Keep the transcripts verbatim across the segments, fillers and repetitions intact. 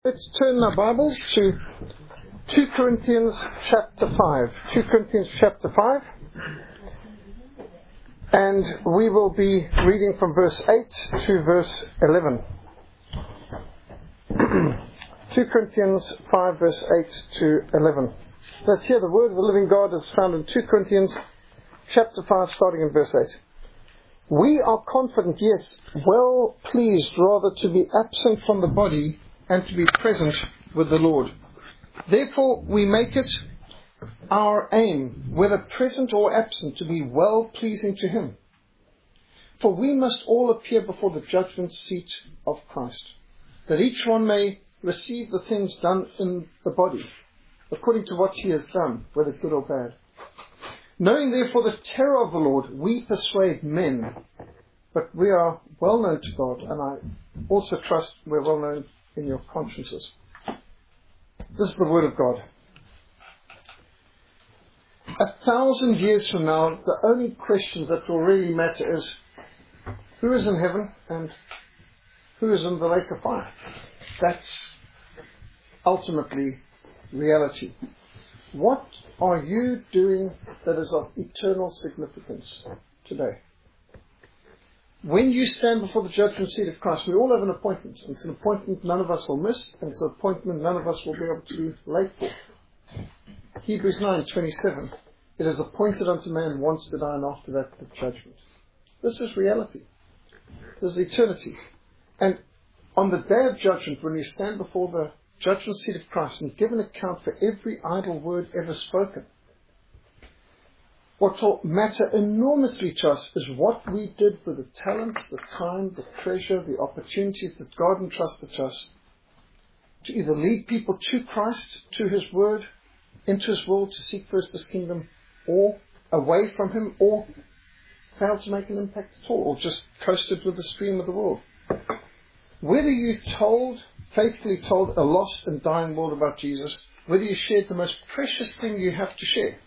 Let's turn our Bibles to two Corinthians chapter five. two Corinthians chapter five. And we will be reading from verse eight to verse eleven. two Corinthians five, verse eight to eleven. Let's hear the word of the living God is found in two Corinthians chapter five, starting in verse eight. We are confident, yes, well pleased rather to be absent from the body and to be present with the Lord. Therefore we make it our aim, whether present or absent, to be well pleasing to Him. For we must all appear before the judgment seat of Christ, that each one may receive the things done in the body, according to what he has done, whether good or bad. Knowing therefore the terror of the Lord, we persuade men, but we are well known to God, and I also trust we're well known in your consciences. This is the word of God. A thousand years from now, the only questions that will really matter is who is in heaven and who is in the lake of fire. That's ultimately reality. What are you doing that is of eternal significance today? When you stand before the judgment seat of Christ, we all have an appointment. It's an appointment none of us will miss, and it's an appointment none of us will be able to be late for. Hebrews nine twenty-seven. It is appointed unto man once to die, and after that the judgment. This is reality. This is eternity. And on the day of judgment, when you stand before the judgment seat of Christ and give an account for every idle word ever spoken, what will matter enormously to us is what we did with the talents, the time, the treasure, the opportunities that God entrusted to us to either lead people to Christ, to His Word, into His will, to seek first His kingdom, or away from Him, or failed to make an impact at all, or just coasted with the stream of the world. Whether you told, faithfully told a lost and dying world about Jesus, whether you shared the most precious thing you have to share,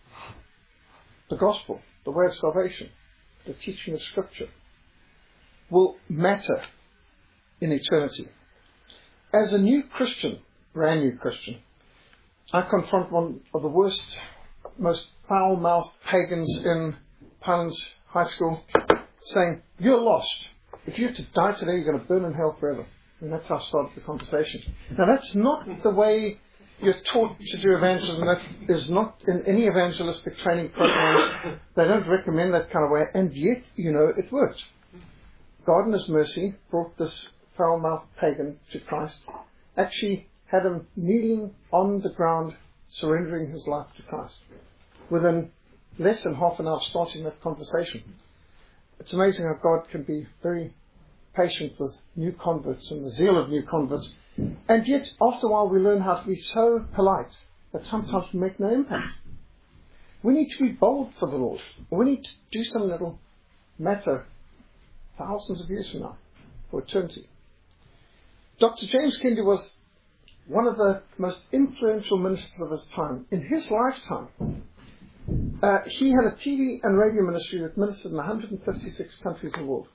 the gospel, the way of salvation, the teaching of Scripture, will matter in eternity. As a new Christian, brand new Christian, I confront one of the worst, most foul-mouthed pagans in Pinelands High School, saying, "You're lost. If you were to die today, you're going to burn in hell forever." And that's how I started the conversation. Now, that's not the way you're taught to do evangelism. That is not in any evangelistic training program. They don't recommend that kind of way. And yet, you know, it worked. God in His mercy brought this foul-mouthed pagan to Christ. Actually had him kneeling on the ground, surrendering his life to Christ. Within less than half an hour starting that conversation. It's amazing how God can be very patient with new converts and the zeal of new converts. And yet, after a while, we learn how to be so polite that sometimes we make no impact. We need to be bold for the Lord. We need to do something that will matter thousands of years from now, for eternity. Doctor James Kennedy was one of the most influential ministers of his time. In his lifetime, uh, he had a T V and radio ministry that ministered in one hundred fifty-six countries in the world.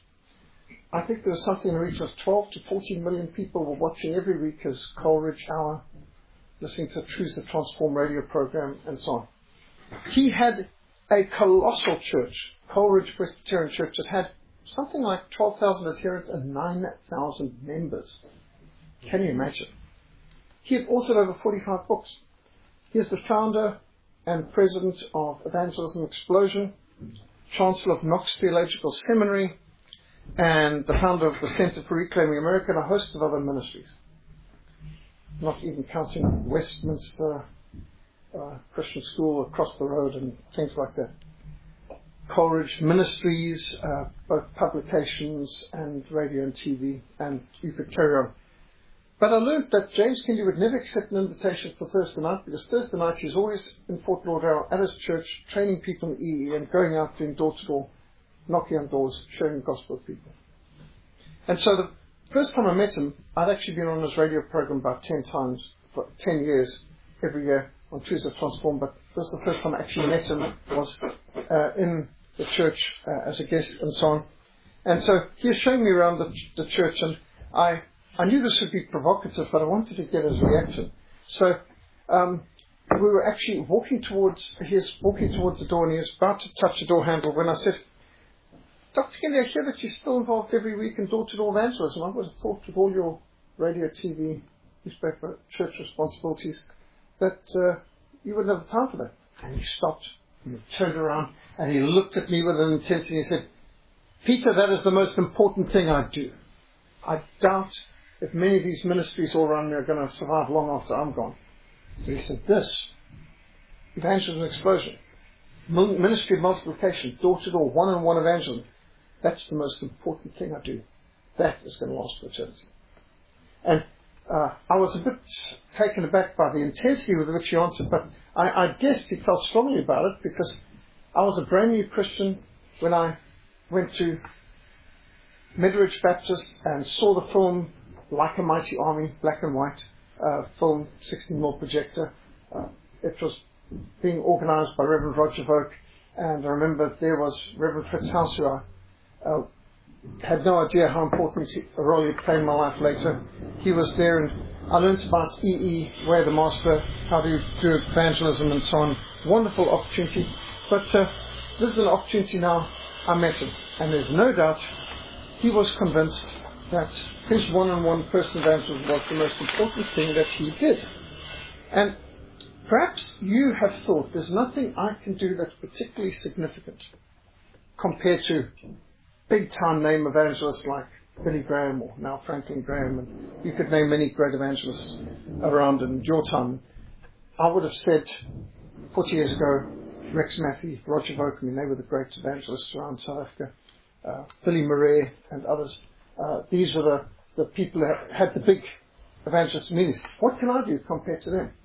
I think there was something in the region of twelve to fourteen million people were watching every week his Coleridge Hour, listening to Truths That Transform radio program, and so on. He had a colossal church, Coleridge Presbyterian Church, that had something like twelve thousand adherents and nine thousand members. Can you imagine? He had authored over forty-five books. He is the founder and president of Evangelism Explosion, chancellor of Knox Theological Seminary, and the founder of the Center for Reclaiming America, and a host of other ministries. Not even counting Westminster uh, Christian School across the road and things like that. Coleridge Ministries, uh, both publications and radio and T V, and you could carry on. But I learned that James Kennedy would never accept an invitation for Thursday night, because Thursday night he's always in Fort Lauderdale at his church, training people in E E and going out doing door-to-door, knocking on doors, sharing the gospel with people. And so the first time I met him, I'd actually been on his radio program about ten times, for ten years, every year, on Truths That Transform, but this is the first time I actually met him, was uh, in the church uh, as a guest and so on. And so he was showing me around the, the church, and I I knew this would be provocative, but I wanted to get his reaction. So um, we were actually walking towards, he was walking towards the door, and he was about to touch the door handle when I said, Doctor Kennedy, I hear that you're still involved every week in door-to-door evangelism. I would have thought with all your radio, T V, newspaper, church responsibilities that uh, you wouldn't have the time for that. And he stopped, and he turned around, and he looked at me with an intensity, and he said, Peter, that is the most important thing I do. I doubt if many of these ministries all around me are going to survive long after I'm gone. But he said, this, evangelism explosion, ministry of multiplication, door-to-door, one-on-one evangelism, that's the most important thing I do. That is going to last for eternity. And uh, I was a bit taken aback by the intensity with which he answered, but I, I guessed he felt strongly about it because I was a brand new Christian when I went to Midridge Baptist and saw the film Like a Mighty Army, black and white, uh, film, sixteen millimeter projector. Uh, it was being organized by Reverend Roger Voke, and I remember there was Reverend Fritz House, who I uh, had no idea how important a role he'd play in my life later. He was there, and I learned about E E, Where the Master, how to do evangelism and so on. Wonderful opportunity. But uh, this is an opportunity now. I met him, and there's no doubt he was convinced that his one-on-one personal evangelism was the most important thing that he did. And perhaps you have thought there's nothing I can do that's particularly significant compared to big-time name evangelists like Billy Graham or now Franklin Graham, and you could name many great evangelists around in your time. I would have said forty years ago, Rex Matthew, Roger Voke, I mean, they were the great evangelists around South Africa, uh, Billy Murray and others. Uh, these were the, the people that had the big evangelist meetings. What can I do compared to them?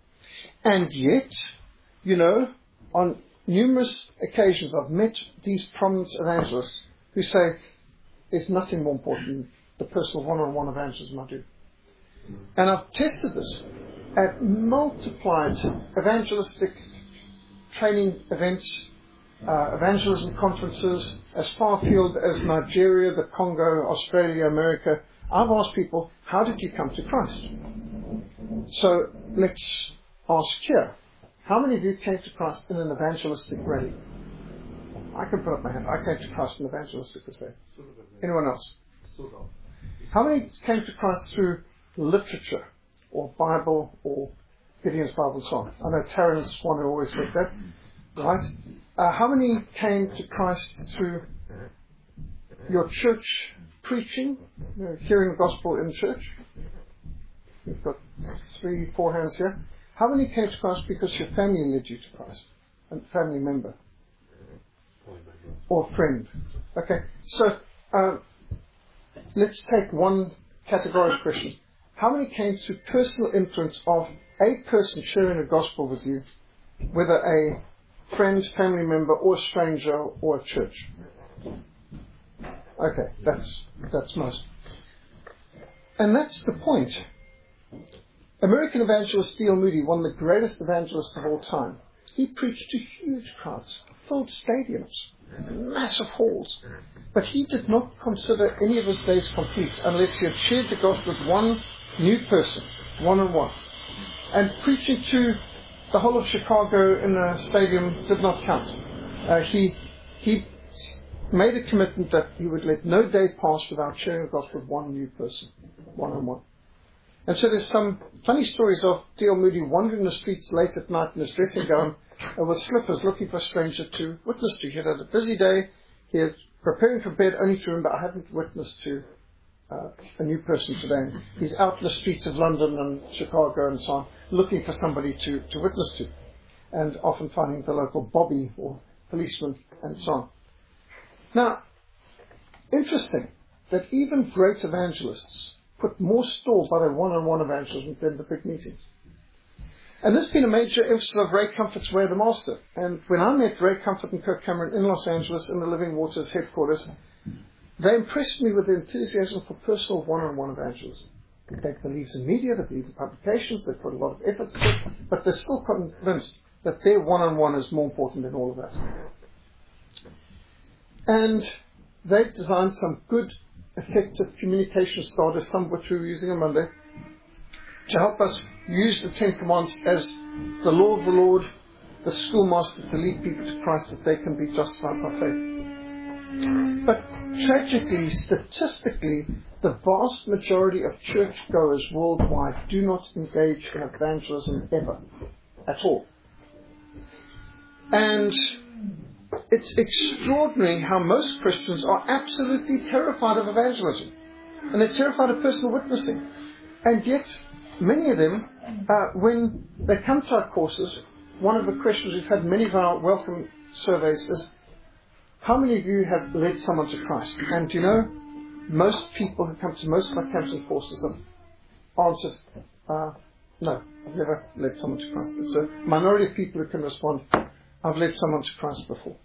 And yet, you know, on numerous occasions I've met these prominent evangelists who say, there's nothing more important than the personal one-on-one evangelism I do. And I've tested this at multiplied evangelistic training events, uh, evangelism conferences, as far afield as Nigeria, the Congo, Australia, America. I've asked people, how did you come to Christ? So let's ask here, how many of you came to Christ in an evangelistic rally? I can put up my hand. I came to Christ in an evangelistic crusade. Anyone else? How many came to Christ through literature or Bible or Gideon's Bible and so on? I know Terence one who always said that, right? Uh, how many came to Christ through your church preaching, you know, hearing the gospel in church? We've got three, four hands here. How many came to Christ because your family led you to Christ? A family member? Or friend? Okay, so uh, let's take one categorical question. How many came through personal influence of a person sharing the gospel with you, whether a friend, family member, or a stranger, or a church? Okay, that's that's most. And that's the point. American evangelist D L Moody, one of the greatest evangelists of all time, he preached to huge crowds, filled stadiums, massive halls. But he did not consider any of his days complete unless he had shared the gospel with one new person, one-on-one. And preaching to the whole of Chicago in a stadium did not count. Uh, he he made a commitment that he would let no day pass without sharing the gospel with one new person, one-on-one. And so there's some funny stories of D L Moody wandering the streets late at night in his dressing gown uh, with slippers looking for a stranger to witness to. He had had a busy day. He was preparing for bed only to remember, I haven't witnessed to uh, a new person today. He's out in the streets of London and Chicago and so on, looking for somebody to, to witness to. And often finding the local bobby or policeman and so on. Now, interesting that even great evangelists put more store by their one-on-one evangelism than the big meetings. And this has been a major emphasis of Ray Comfort's Way of the Master. And when I met Ray Comfort and Kirk Cameron in Los Angeles in the Living Waters headquarters, they impressed me with their enthusiasm for personal one-on-one evangelism. They believed in media, they believed in publications, they put a lot of effort into it, but they're still convinced that their one-on-one is more important than all of that. And they've designed some good effective communication starters, some of which we were using on Monday, to help us use the Ten Commandments as the law of the Lord, the schoolmaster to lead people to Christ that they can be justified by faith. But tragically, statistically, the vast majority of churchgoers worldwide do not engage in evangelism ever, at all. And it's extraordinary how most Christians are absolutely terrified of evangelism. And they're terrified of personal witnessing. And yet, many of them, uh, when they come to our courses, one of the questions we've had in many of our welcome surveys is, how many of you have led someone to Christ? And do you know, most people who come to most of our camps and courses have answered, uh, no, I've never led someone to Christ. It's a minority of people who can respond, I've led someone to Christ before.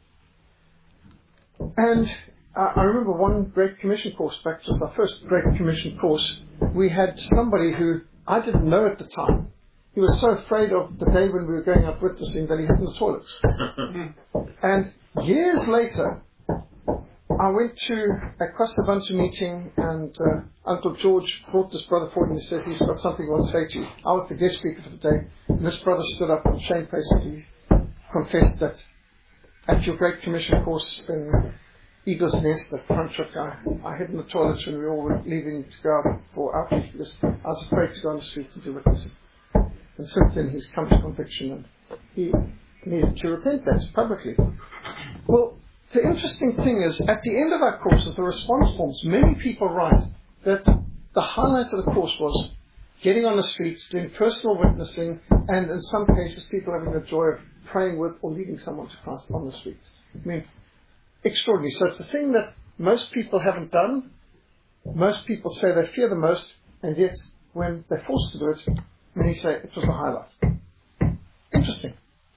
And uh, I remember one Great Commission course, back just our first Great Commission course, we had somebody who I didn't know at the time. He was so afraid of the day when we were going out witnessing that he hid in the toilets. And years later, I went to a Costa Buntu meeting, and uh, Uncle George brought this brother forward and he said, he's got something he wants to say to you. I was the guest speaker for the day, and this brother stood up and shamefacedly confessed that at your Great Commission course in Eagle's Nest at Franschhoek, I, I hid in the toilets when we all were leaving to go out for outreach because I was afraid to go on the streets and do witnessing. And since then he's come to conviction and he needed to repent that publicly. Well, the interesting thing is, at the end of our courses, the response forms, many people write that the highlight of the course was getting on the streets, doing personal witnessing, and in some cases people having the joy of praying with or leading someone to Christ on the streets. I mean, extraordinary. So it's a thing that most people haven't done. Most people say they fear the most, and yet when they're forced to do it, many say it was a highlight. Interesting.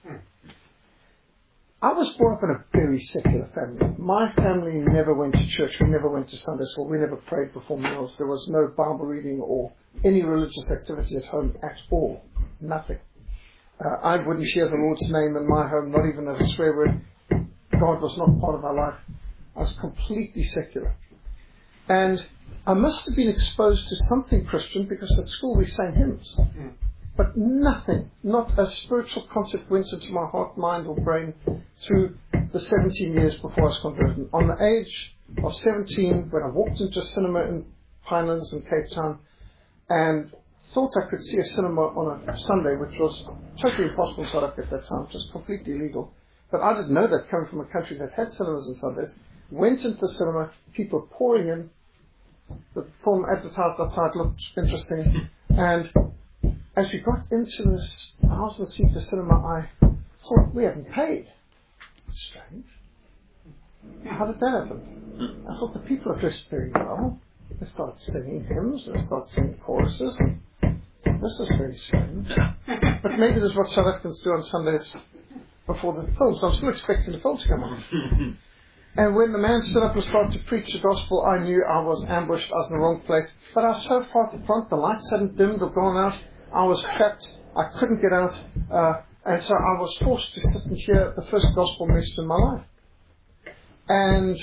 I was brought up in a very secular family. My family never went to church. We never went to Sunday school. We never prayed before meals. There was no Bible reading or any religious activity at home at all. Nothing. Uh, I wouldn't share the Lord's name in my home, not even as a swear word. God was not part of our life. I was completely secular. And I must have been exposed to something Christian because at school we sang hymns. Mm. But nothing, not a spiritual concept went into my heart, mind or brain through the seventeen years before I was converted. On the age of seventeen, when I walked into a cinema in Pinelands in Cape Town and thought I could see a cinema on a Sunday, which was totally impossible in South Africa at that time, just completely illegal. But I didn't know that coming from a country that had cinemas on Sundays. Went into the cinema, people pouring in. The film advertised outside looked interesting. And as we got into this thousand-seater cinema, I thought, we haven't paid. Strange. How did that happen? I thought the people are dressed very well. They started singing hymns. They started singing choruses. This is very strange. But maybe this is what South Africans do on Sundays before the film. So I'm still expecting the film to come on. And when the man stood up and started to preach the gospel, I knew I was ambushed. I was in the wrong place. But I was so far at the front, the lights hadn't dimmed or gone out. I was trapped. I couldn't get out. Uh, and so I was forced to sit and hear the first gospel message in my life. And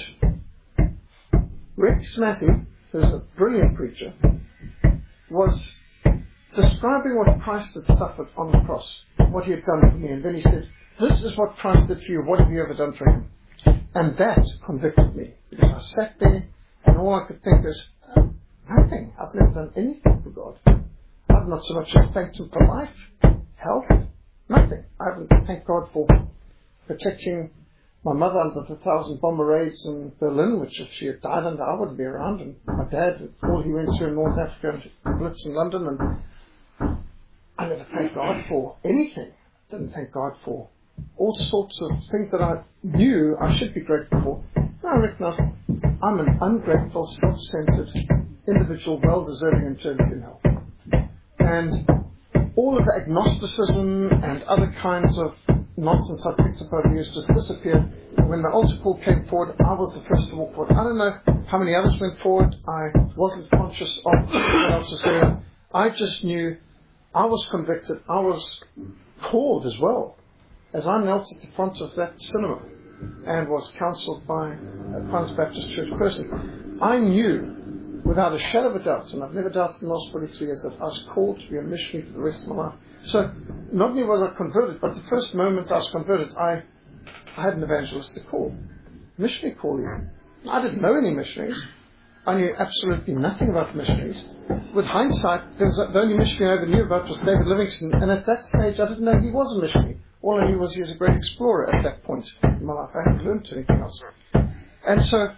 Rex Matthew, who's a brilliant preacher, was describing what Christ had suffered on the cross, what he had done for me. And then he said, this is what Christ did for you. What have you ever done for him? And that convicted me. Because I sat there and all I could think is, nothing. I've never done anything for God. I've not so much as thanked him for life, health, nothing. I haven't thanked God for protecting my mother under the thousand bomber raids in Berlin, which if she had died under, I wouldn't be around. And my dad, all he went through in North Africa and Blitz in London. And I never thanked God for anything. Didn't thank God for all sorts of things that I knew I should be grateful for. And I recognized I'm an ungrateful, self-centered individual, well-deserving eternity in hell. And all of the agnosticism and other kinds of nonsense I picked up over the years just disappeared. When the altar call came forward, I was the first to walk forward. I don't know how many others went forward. I wasn't conscious of what else was there. I just knew I was convicted. I was called as well. As I knelt at the front of that cinema, and was counselled by a Pines Baptist Church person, I knew without a shadow of a doubt, and I've never doubted in the last forty-three years, that I was called to be a missionary for the rest of my life. So not only was I converted, but the first moment I was converted, I, I had an evangelistic call, missionary call even. I didn't know any missionaries. I knew absolutely nothing about missionaries. With hindsight, there was a, the only missionary I ever knew about was David Livingstone, and at that stage I didn't know he was a missionary. All I knew was he was a great explorer at that point in my life. I hadn't learned anything else. And so,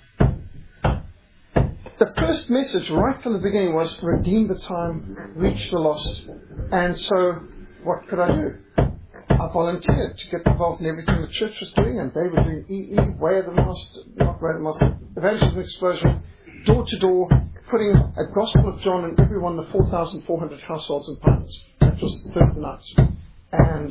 the first message right from the beginning was redeem the time, reach the lost. And so, what could I do? I volunteered to get involved in everything the church was doing, and they were doing E E, Way of the Master, not Way of the Master, Evangelism Explosion, door to door, putting a Gospel of John in every one of the four thousand four hundred households in Pines. That was Thursday nights. And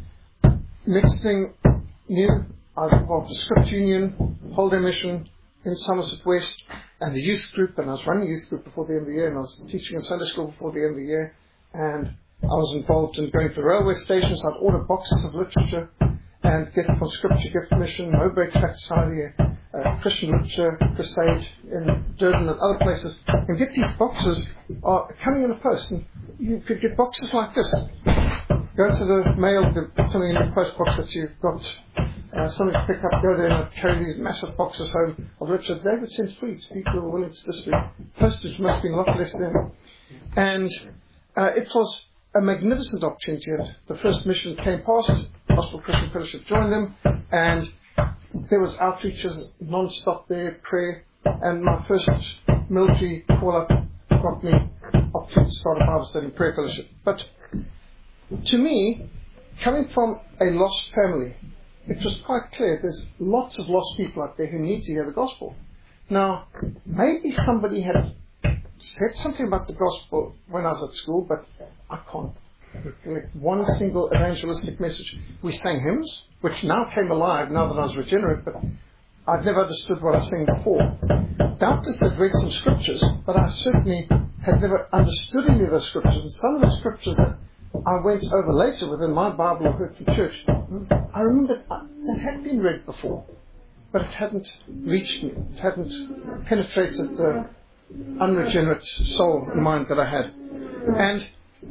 next thing new, I was involved in the Script Union, Holiday Mission in Somerset West, and the youth group, and I was running a youth group before the end of the year, and I was teaching in Sunday school before the end of the year, and I was involved in going to railway stations. I'd order boxes of literature and get from Scripture Gift Mission, Mowbray Tract Society, uh, Christian Literature Crusade in Durban and other places, and get these boxes are coming in the post. And you could get boxes like this. Go to the mail, put something in the post box that you've got uh, something to pick up, go there and carry these massive boxes home of literature. They would send free to people who were willing to distribute. Postage must have been a lot less then. And uh, it was a magnificent opportunity. The first mission came past, Gospel Christian Fellowship joined them, and there was outreaches non-stop there, prayer, and my first military call-up got me opportunity to start a Bible study and prayer fellowship. But to me, coming from a lost family, it was quite clear there's lots of lost people out there who need to hear the gospel. Now, maybe somebody had said something about the gospel when I was at school, but I can't recollect one single evangelistic message. We sang hymns, which now came alive now that I was regenerate, but I'd never understood what I was saying before. Doubtless I'd read some scriptures, but I certainly had never understood any of those scriptures. And some of the scriptures that I went over later within my Bible or heard from church, I remember that had been read before, but it hadn't reached me. It hadn't penetrated the unregenerate soul and mind that I had. And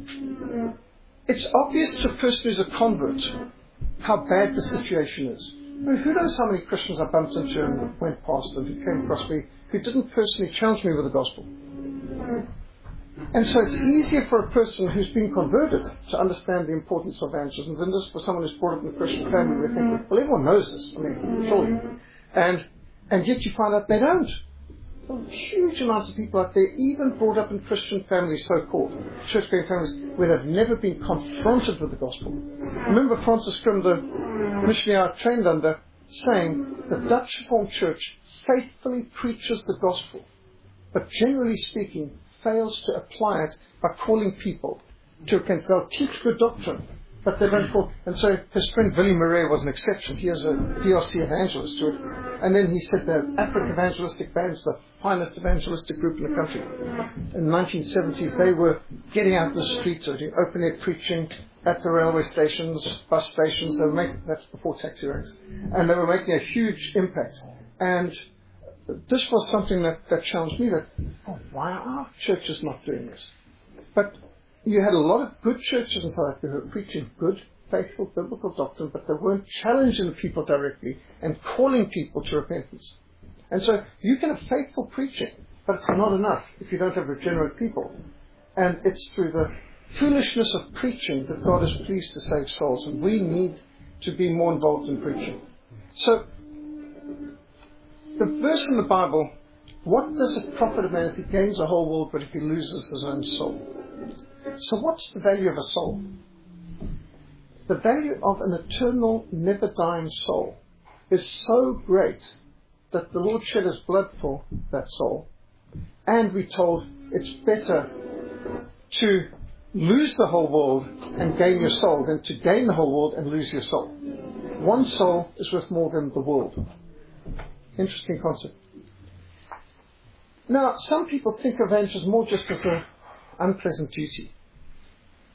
it's obvious to a person who's a convert how bad the situation is. I mean, who knows how many Christians I bumped into and went past and who came across me who didn't personally challenge me with the gospel. And so it's easier for a person who's been converted to understand the importance of evangelism than just for someone who's brought up in a Christian family. They think, well, everyone knows this. I mean, surely. And, and yet you find out they don't. Well, huge amounts of people out there, even brought up in Christian families, so-called, church-going families, where they've never been confronted with the gospel. Remember Francis Grimm, the missionary I trained under, saying, the Dutch Reformed Church faithfully preaches the gospel, but generally speaking, fails to apply it by calling people to repent. They'll teach good doctrine, but they don't call. And so his friend Willie Murray was an exception. He is a D R C evangelist to it. And then he said the African Evangelistic Band's the finest evangelistic group in the country. In the nineteen seventies, they were getting out in the streets, or doing open-air preaching at the railway stations, bus stations. They were making, that's before taxi ranks. And they were making a huge impact. And this was something that, that challenged me, that, oh, why are our churches not doing this? But you had a lot of good churches in South Africa who were preaching good, faithful, biblical doctrine, but they weren't challenging the people directly and calling people to repentance. And so you can have faithful preaching, but it's not enough if you don't have regenerate people. And it's through the foolishness of preaching that God is pleased to save souls, and we need to be more involved in preaching. So, the verse in the Bible, what does it profit a man if he gains the whole world but if he loses his own soul? So what's the value of a soul? The value of an eternal, never-dying soul is so great that the Lord shed his blood for that soul. And we're told it's better to lose the whole world and gain your soul than to gain the whole world and lose your soul. One soul is worth more than the world. Interesting concept. Now, some people think of evangelism more just as an unpleasant duty.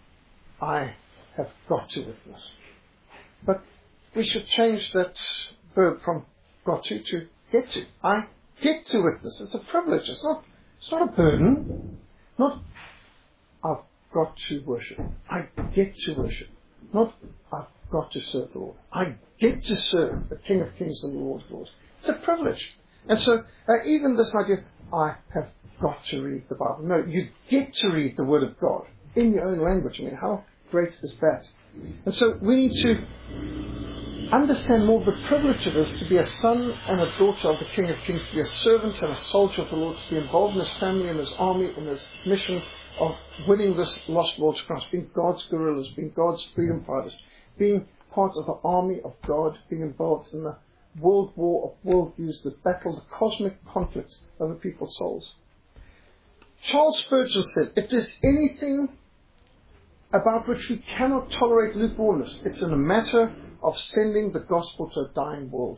I have got to witness. But we should change that verb from got to to get to. I get to witness. It's a privilege. It's not, it's not a burden. Not, I've got to worship. I get to worship. Not, I've got to serve the Lord. I get to serve the King of Kings and the Lord of Lords. It's a privilege. And so, uh, even this idea, I have got to read the Bible. No, you get to read the Word of God in your own language. I mean, how great is that? And so, we need to understand more the privilege it is to be a son and a daughter of the King of Kings, to be a servant and a soldier of the Lord, to be involved in his family and his army and his mission of winning this lost world to Christ, being God's guerrillas, being God's freedom fighters, being part of the army of God, being involved in the world war of worldviews, the battle, the cosmic conflict over people's souls. Charles Spurgeon said, if there's anything about which we cannot tolerate lukewarmness, it's in a matter of sending the gospel to a dying world.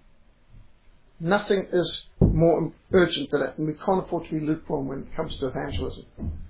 Nothing is more urgent than that, and we can't afford to be lukewarm when it comes to evangelism.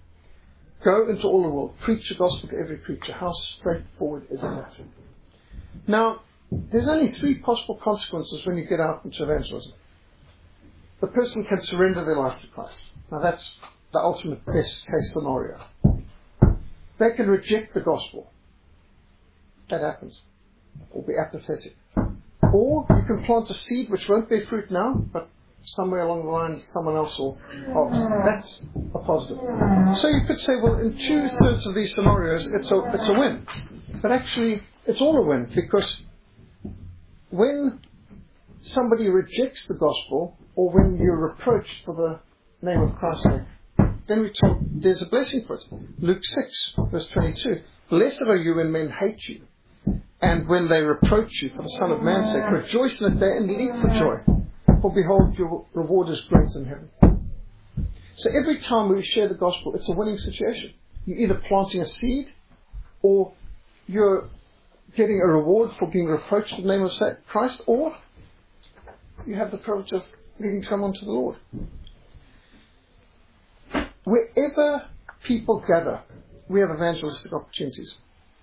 Go into all the world, preach the gospel to every creature. How straightforward is that? Now, there's only three possible consequences when you get out into evangelism. The person can surrender their life to Christ. Now that's the ultimate best case scenario. They can reject the gospel. That happens. Or be apathetic. Or you can plant a seed which won't bear fruit now, but somewhere along the line someone else will harvest. That's a positive. So you could say, well, in two-thirds of these scenarios, it's a, it's a win. But actually, it's all a win, because when somebody rejects the gospel, or when you're reproached for the name of Christ, then we're told there's a blessing for it. Luke six, verse twenty-two. Blessed are you when men hate you, and when they reproach you for the Son of Man's sake. Rejoice in that day and leap for joy, for behold, your reward is great in heaven. So every time we share the gospel, it's a winning situation. You're either planting a seed, or you're getting a reward for being reproached in the name of Christ, or you have the privilege of leading someone to the Lord. Wherever people gather, we have evangelistic opportunities.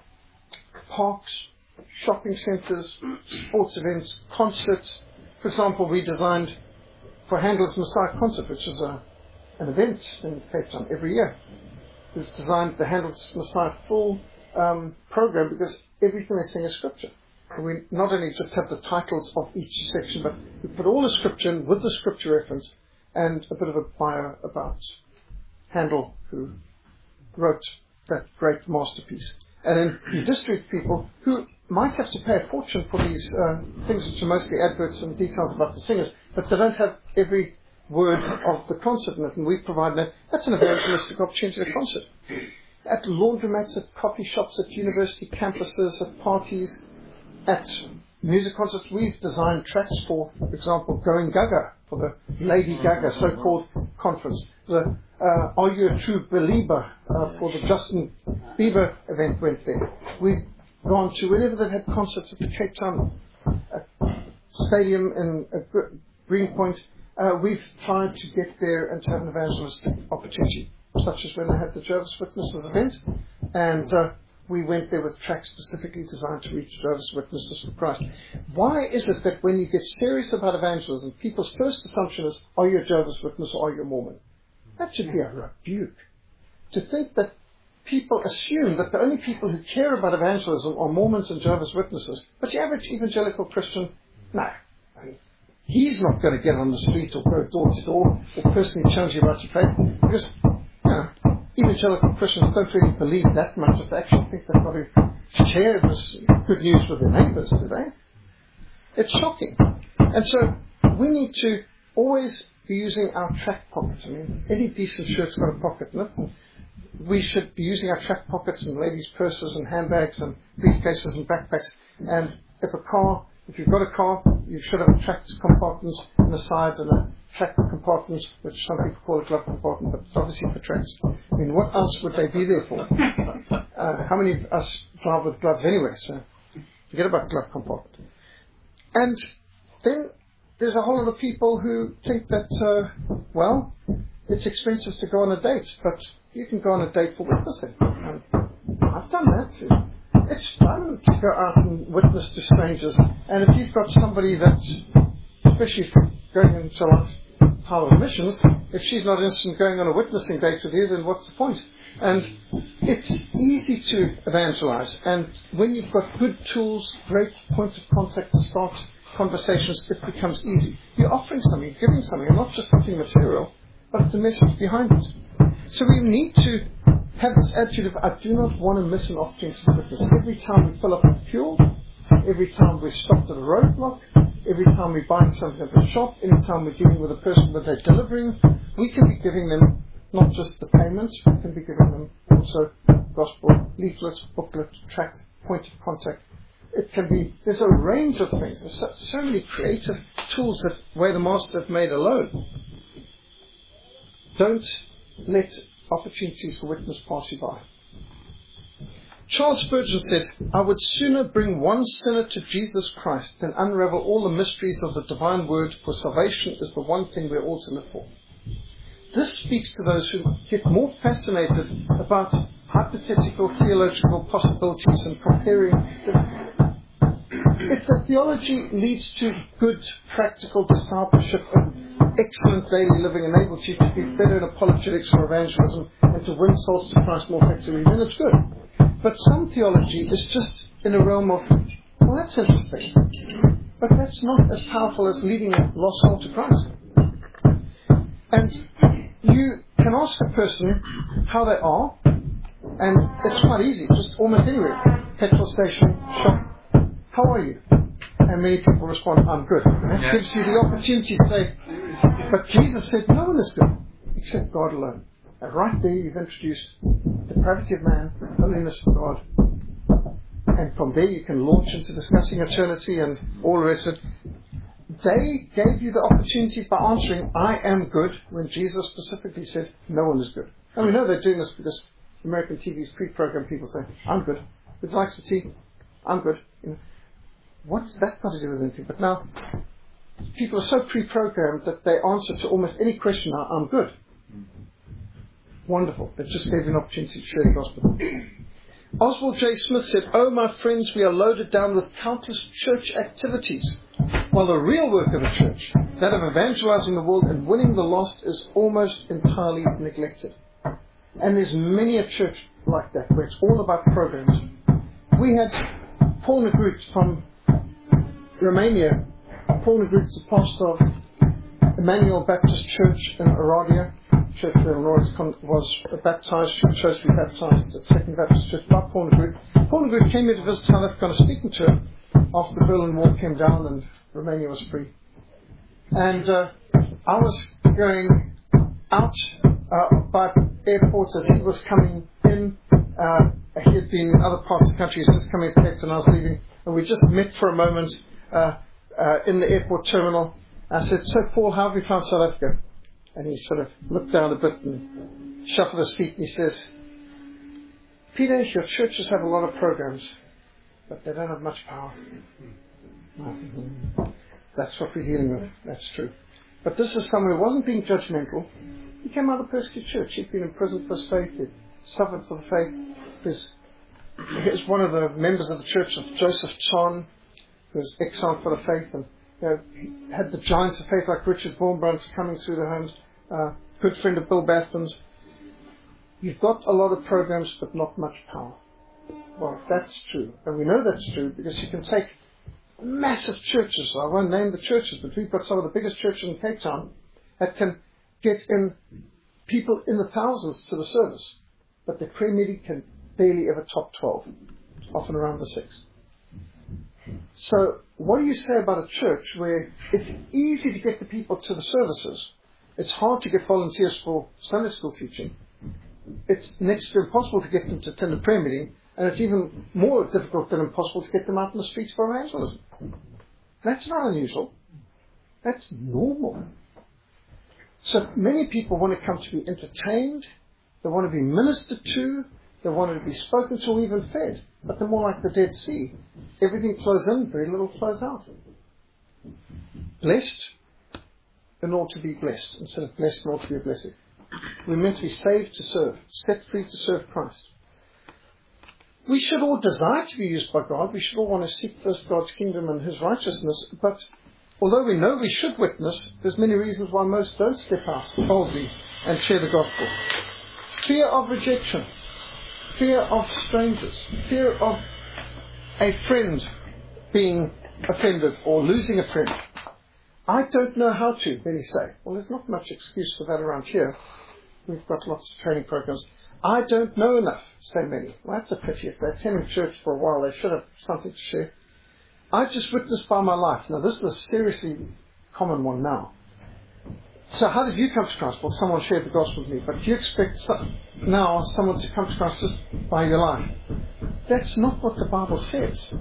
Parks, shopping centres, sports events, concerts. For example, we designed for Handel's Messiah concert, which is a, an event in Cape Town every year. We've designed the Handel's Messiah full um, program because everything they sing is scripture. And we not only just have the titles of each section, but we put all the scripture in with the scripture reference and a bit of a bio about Handel, who wrote that great masterpiece. And then you district people who might have to pay a fortune for these uh, things, which are mostly adverts and details about the singers, but they don't have every word of the concert in it, and we provide that. That's an evangelistic opportunity at a concert. At laundromats, at coffee shops, at university campuses, at parties, at music concerts, we've designed tracks for, for example, Going Gaga, for the Lady Gaga so-called conference. The uh, Are You a True Believer uh, for the Justin Bieber event went there. We've gone to whenever they've had concerts at the Cape Town uh, Stadium in uh, Greenpoint. Uh, we've tried to get there and to have an evangelistic opportunity, such as when they had the Jehovah's Witnesses event, and uh, we went there with tracks specifically designed to reach Jehovah's Witnesses for Christ. Why is it that when you get serious about evangelism, people's first assumption is, are you a Jehovah's Witness or are you a Mormon? That should be a rebuke. To think that people assume that the only people who care about evangelism are Mormons and Jehovah's Witnesses, but the average evangelical Christian, no. He's not going to get on the street or go door to door or personally challenge you about your faith, because you know, evangelical Christians don't really believe that much if they actually think they've got to share this good news with their neighbours, do they? It's shocking. And so we need to always be using our track pockets. I mean, any decent shirt's got a pocket in it. We should be using our track pockets and ladies' purses and handbags and briefcases and backpacks. And if a car, if you've got a car, you should have tracked compartments on the sides and a tracked compartments, which some people call a glove compartment, but it's obviously for tracks. I mean, what else would they be there for? Uh, how many of us drive with gloves anyway? So forget about glove compartment. And then there's a whole lot of people who think that, uh, well, it's expensive to go on a date, but you can go on a date for witnessing. And I've done that. it's fun to go out and witness to strangers. And if you've got somebody that's, especially if you're going into a lifetime of missions, if she's not interested in going on a witnessing date with you, then what's the point? And it's easy to evangelize. And when you've got good tools, great points of contact to start conversations, it becomes easy. You're offering something, you're giving something, and not just something material, but it's the message behind it. So we need to have this attitude of, I do not want to miss an opportunity to witness. Every time we fill up with fuel, every time we're stopped at a roadblock, every time we're buying something at the shop, any time we're dealing with a person that they're delivering, we can be giving them not just the payments, we can be giving them also gospel leaflets, booklet, tract, point of contact. It can be, there's a range of things. There's so, so many creative tools that where the Master have made alone. Don't let opportunities for witness pass you by. Charles Spurgeon said, I would sooner bring one sinner to Jesus Christ than unravel all the mysteries of the divine word, for salvation is the one thing we're all to live for. This speaks to those who get more fascinated about hypothetical theological possibilities and comparing. The, if the theology leads to good practical discipleship and excellent daily living, enables you to be better in apologetics or evangelism and to win souls to Christ more effectively, then it's good. But some theology is just in a realm of, well, that's interesting, but that's not as powerful as leading a lost soul to Christ. And you can ask a person how they are, and it's quite easy, just almost anywhere. Petrol station, shop, how are you? And many people respond, I'm good. And that yeah. gives you the opportunity to say, but Jesus said no one is good except God alone. And right there you've introduced depravity of man, holiness of God. And from there you can launch into discussing eternity and all the rest of it. They gave you the opportunity by answering, I am good, when Jesus specifically said, no one is good. And we know they're doing this because American T V's pre-programmed people say, I'm good. Would you like some tea? I'm good. You know, what's that got to do with anything? But now, people are so pre-programmed that they answer to almost any question, I'm good. Wonderful. They just gave you an opportunity to share the gospel. Oswald J. Smith said, oh, my friends, we are loaded down with countless church activities, while the real work of the church, that of evangelizing the world and winning the lost, is almost entirely neglected. And there's many a church like that, where it's all about programs. We had Paul Negrut from Romania. Paul Negrut's the pastor of Emmanuel Baptist Church in Oradea. Church where Lawrence was baptized, she chose to be baptized at Second Baptist Church by Paul Negrut. Paul Negrut came here to visit South Africa, and I was speaking to him after the Berlin Wall came down and Romania was free. And uh, I was going out uh, by airports as he was coming in. Uh, he had been in other parts of the country, he was just coming to Cape, and I was leaving. And we just met for a moment uh, uh, in the airport terminal. I said, so Paul, how have you found South Africa? And he sort of looked down a bit and shuffled his feet, and he says, Peter, your churches have a lot of programs, but they don't have much power. And I think, mm, that's what we're dealing with. That's true. But this is someone who wasn't being judgmental. He came out of a persecuted church. He'd been in prison for his faith. He'd suffered for the faith. His, he's one of the members of the church of Joseph Tson, who was exiled for the faith, and you know, he had the giants of faith like Richard Vormbrands coming through the homes. Uh, good friend of Bill Bathman's. You've got a lot of programs, but not much power. Well, that's true. And we know that's true because you can take massive churches. I won't name the churches, but we've got some of the biggest churches in Cape Town that can get in people in the thousands to the service. But their prayer meeting can barely ever top twelve, often around the six. So what do you say about a church where it's easy to get the people to the services? It's hard to get volunteers for Sunday school teaching. It's next to impossible to get them to attend a prayer meeting, and it's even more difficult than impossible to get them out in the streets for evangelism. That's not unusual. That's normal. So many people want to come to be entertained, they want to be ministered to, they want to be spoken to or even fed. But they're more like the Dead Sea. Everything flows in, very little flows out. Blessed in order to be blessed, instead of blessed in order to be a blessing. We're meant to be saved to serve, set free to serve Christ. we should all desire to be used by God. We should all want to seek first God's kingdom and His righteousness. But although we know we should witness, there's many reasons why most don't step out boldly and share the gospel. Fear of rejection, fear of strangers, fear of a friend being offended or losing a friend. I don't know how to, many say. Well, there's not much excuse for that around here. We've got lots of training programs. I don't know enough, say many. Well, that's a pity. If they're attending church for a while, they should have something to share. I just witnessed by my life. Now, this is a seriously common one now. So how did you come to Christ? Well, someone shared the gospel with me. But do you expect some, now someone to come to Christ just by your life? That's not what the Bible says.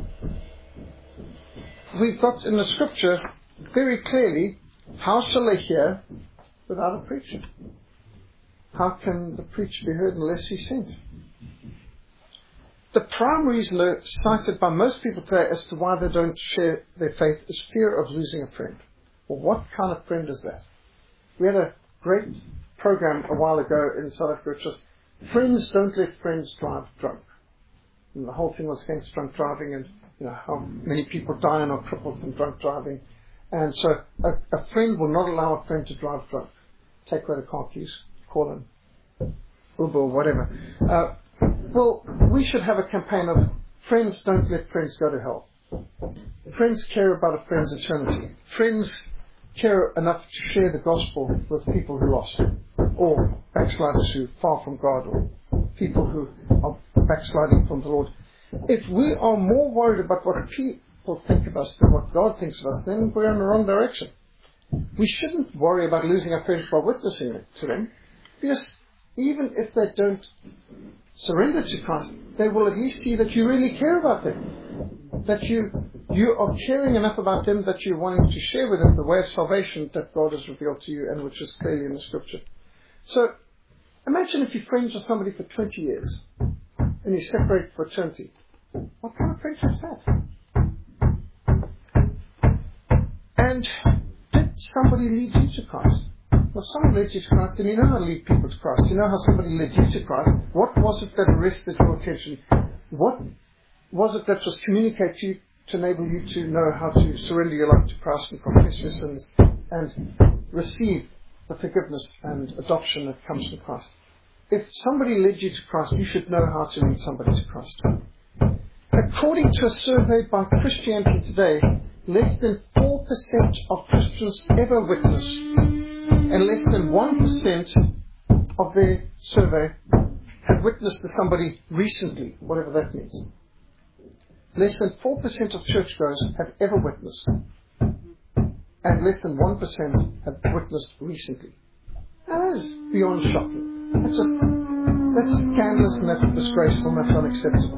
We've got in the Scripture very clearly, how shall they hear without a preacher? How can the preacher be heard unless he's sent? The prime reason cited by most people today as to why they don't share their faith is fear of losing a friend. Well, what kind of friend is that? We had a great program a while ago in South Africa, which was friends don't let friends drive drunk. And the whole thing was against drunk driving and you know how many people die and are crippled from drunk driving. And so a, a friend will not allow a friend to drive drunk. Take away the car keys, call an Uber or whatever. Uh, well, we should have a campaign of friends don't let friends go to hell. Friends care about a friend's eternity. Friends care enough to share the gospel with people who are lost, or backsliders who are far from God, or people who are backsliding from the Lord. If we are more worried about what people think of us than what God thinks of us, then we're in the wrong direction. We shouldn't worry about losing our friends by witnessing to them, because even if they don't surrender to Christ, they will at least see that you really care about them, that you you are caring enough about them that you're wanting to share with them the way of salvation that God has revealed to you and which is clearly in the Scripture. So imagine if you're friends with somebody for twenty years and you separate for eternity. What kind of friendship is that? And did somebody lead you to Christ? Well, if someone led you to Christ, then you know how to lead people to Christ. You know how somebody led you to Christ. What was it that arrested your attention? What was it that was communicated to you to enable you to know how to surrender your life to Christ and confess your sins and receive the forgiveness and adoption that comes from Christ? If somebody led you to Christ, you should know how to lead somebody to Christ. According to a survey by Christianity Today, less than four percent of Christians ever witness, and less than one percent of their survey have witnessed to somebody recently, whatever that means. Less than four percent of churchgoers have ever witnessed, and less than one percent have witnessed recently. Now that is beyond shocking. That's just, that's scandalous and that's disgraceful and that's unacceptable.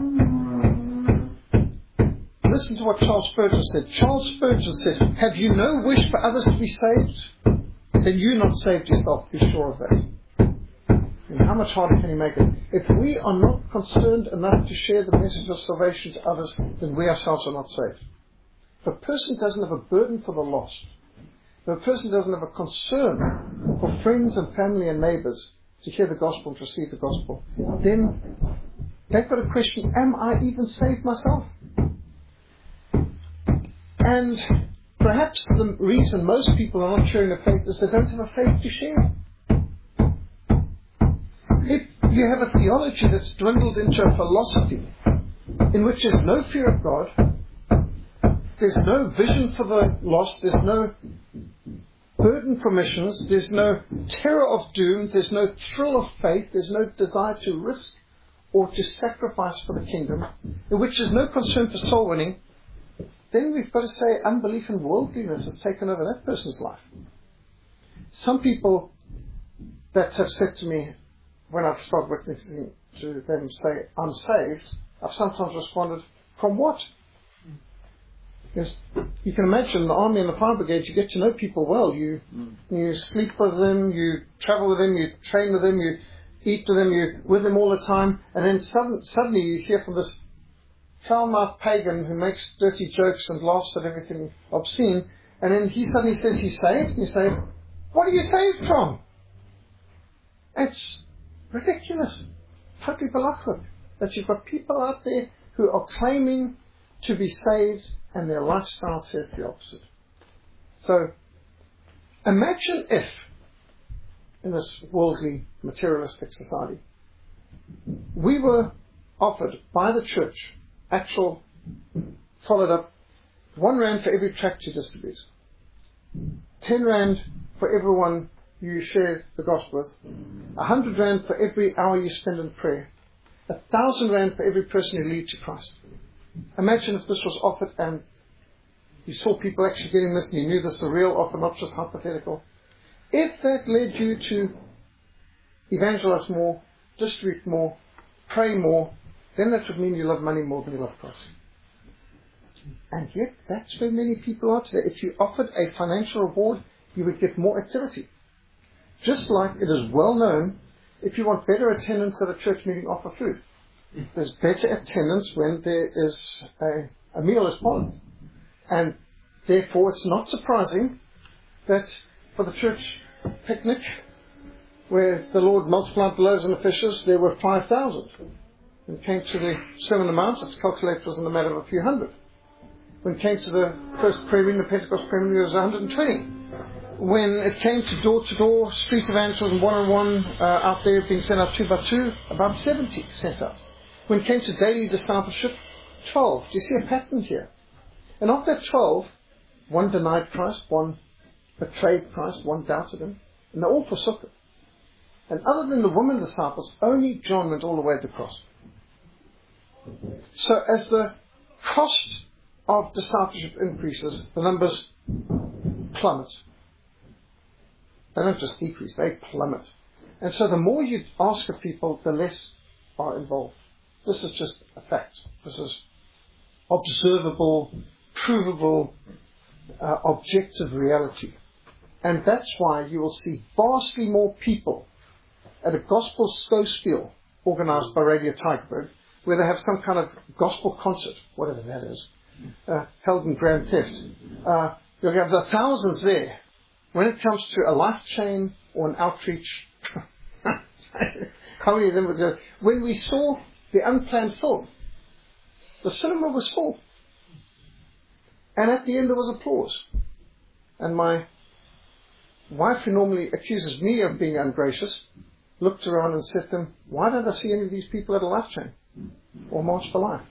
Listen to what Charles Spurgeon said. Charles Spurgeon said, have you no wish for others to be saved? Then you're not saved yourself, be sure of that. And how much harder can you make it? If we are not concerned enough to share the message of salvation to others, then we ourselves are not saved. If a person doesn't have a burden for the lost, if a person doesn't have a concern for friends and family and neighbors to hear the gospel and to receive the gospel, then they've got a question, am I even saved myself? And perhaps the reason most people are not sharing their faith is they don't have a faith to share. If you have a theology that's dwindled into a philosophy in which there's no fear of God, there's no vision for the lost, there's no burden for missions, there's no terror of doom, there's no thrill of faith, there's no desire to risk or to sacrifice for the kingdom, in which there's no concern for soul winning, then we've got to say unbelief and worldliness has taken over that person's life. Some people that have said to me, when I've started witnessing to them say, I'm saved, I've sometimes responded, from what? Because you can imagine the army and the fire brigade, you get to know people well. You mm. you sleep with them, you travel with them, you train with them, you eat with them, you're with them all the time, and then sudden, suddenly you hear from this foul-mouthed pagan who makes dirty jokes and laughs at everything obscene, and then he suddenly says he's saved, and you say, what are you saved from? It's ridiculous. Totally balaklik. that you've got people out there who are claiming to be saved and their lifestyle says the opposite. So, imagine if, in this worldly, materialistic society, we were offered by the church, actual, followed up, one rand for every tract you distribute, ten rand for everyone you share the gospel with, a hundred rand for every hour you spend in prayer, a thousand rand for every person you lead to Christ. Imagine if this was offered and you saw people actually getting this and you knew this was a real offer, not just hypothetical. If that led you to evangelize more, distribute more, pray more, then that would mean you love money more than you love Christ. And yet, that's where many people are today. If you offered a financial reward, you would get more activity. Just like it is well known, if you want better attendance at a church meeting, offer food. There's better attendance when there is a, a meal is part. And therefore, it's not surprising that for the church picnic, where the Lord multiplied the loaves and the fishes, there were five thousand. When it came to the Sermon on the Mount, it's calculated was in the matter of a few hundred. When it came to the first prayer meeting, the Pentecost prayer meeting, it was one hundred twenty. When it came to door-to-door, street evangelism, one-on-one, uh, out there being sent out two by two, about seventy sent out. When it came to daily discipleship, twelve. Do you see a pattern here? And of that twelve, one denied Christ, one betrayed Christ, one doubted him, and they all forsook him. And other than the women disciples, only John went all the way to the cross. So as the cost of discipleship increases, the numbers plummet. They don't just decrease, they plummet. And so the more you ask of people, the less are involved. This is just a fact. This is observable, provable, uh, objective reality. And that's why you will see vastly more people at a gospel Skospiel organized by Radio Tygerberg, where they have some kind of gospel concert, whatever that is, uh, held in Grand Theft. Uh, you'll have the thousands there. When it comes to a life chain or an outreach, how many of them would go? When we saw the unplanned film, the cinema was full. And at the end there was applause. And my wife, who normally accuses me of being ungracious, looked around and said to them, why don't I see any of these people at a life chain or March for Life?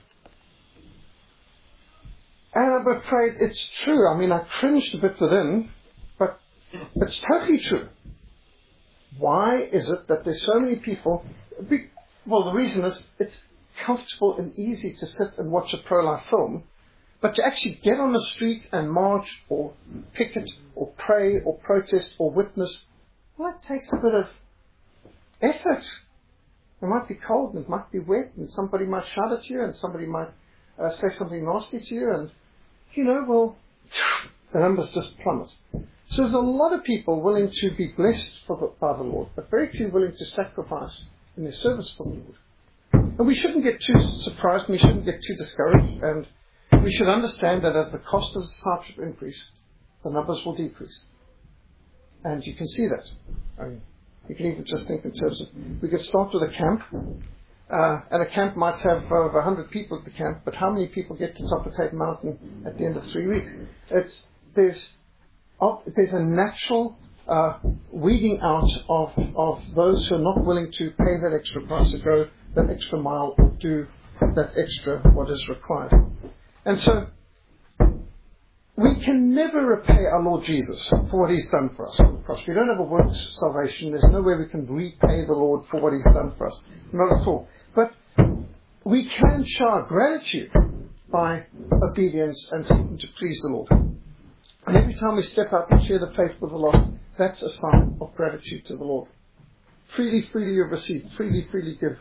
And I'm afraid it's true. I mean, I cringed a bit within, but it's totally true. Why is it that there's so many people? Well, the reason is it's comfortable and easy to sit and watch a pro-life film, but to actually get on the street and march or picket or pray or protest or witness, well, it takes a bit of effort. It might be cold and it might be wet and somebody might shout at you and somebody might uh, say something nasty to you, and you know, well, the numbers just plummet. So there's a lot of people willing to be blessed for the, by the Lord, but very few willing to sacrifice in their service for the Lord. And we shouldn't get too surprised, and we shouldn't get too discouraged, and we should understand that as the cost of discipleship increase, the numbers will decrease. And you can see that. I mean, you can even just think in terms of, we could start with a camp, uh, and a camp might have uh, over one hundred people at the camp, but how many people get to top of Tate Mountain at the end of three weeks? It's, there's, oh, there's a natural uh, weeding out of, of those who are not willing to pay that extra price, to go that extra mile, or do that extra what is required. And so, we can never repay our Lord Jesus for what He's done for us on the cross. We don't have a works salvation. There's no way we can repay the Lord for what He's done for us. Not at all. But we can show our gratitude by obedience and seeking to please the Lord. And every time we step out and share the faith with the lost, that's a sign of gratitude to the Lord. Freely, freely you've received. Freely, freely give.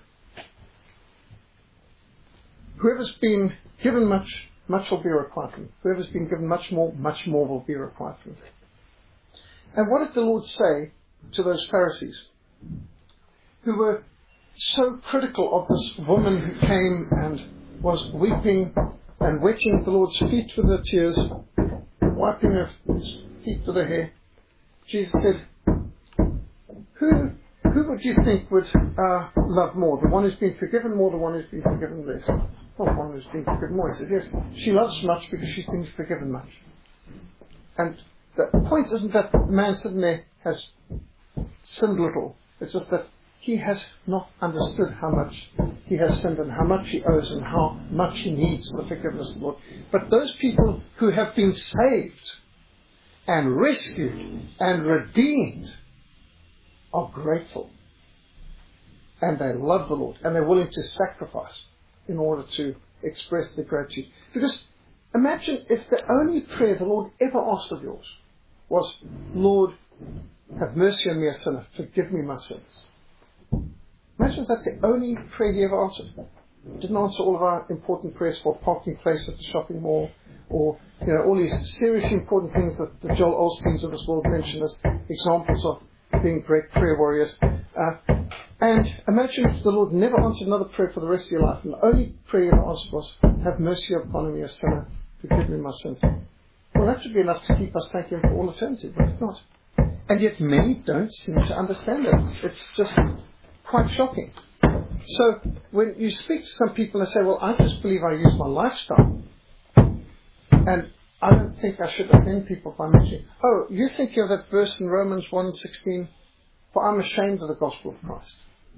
Whoever's been given much, much will be required from him. Whoever's been given much more, much more will be required from him. And what did the Lord say to those Pharisees who were so critical of this woman who came and was weeping and wetting the Lord's feet with her tears, wiping her feet with her hair? Jesus said, Who, who would you think would uh, love more? The one who's been forgiven more, the one who's been forgiven less? Well, the one who's been forgiven more. He says, yes, she loves much because she's been forgiven much. And the point isn't that the man sitting there has sinned little. It's just that he has not understood how much he has sinned and how much he owes and how much he needs the forgiveness of the Lord. But those people who have been saved and rescued and redeemed are grateful. And they love the Lord. And they're willing to sacrifice in order to express their gratitude. Because imagine if the only prayer the Lord ever asked of yours was, Lord, have mercy on me, a sinner. Forgive me my sins. Imagine if that's the only prayer he ever answered. Didn't answer all of our important prayers for a parking place at the shopping mall, or you know all these seriously important things that the Joel Osteens of this world mention as examples of being great prayer warriors. Uh, and imagine if the Lord never answered another prayer for the rest of your life, and the only prayer he ever answered was, have mercy upon me, a sinner. Forgive me my sins. Well, that should be enough to keep us thanking him for all eternity, but it's not. And yet many don't seem to understand it. It's, it's just quite shocking. So when you speak to some people and say, well, I just believe I use my lifestyle, and I don't think I should offend people by mentioning, oh, you think of that verse in Romans one sixteen, for I'm ashamed of the gospel of Christ.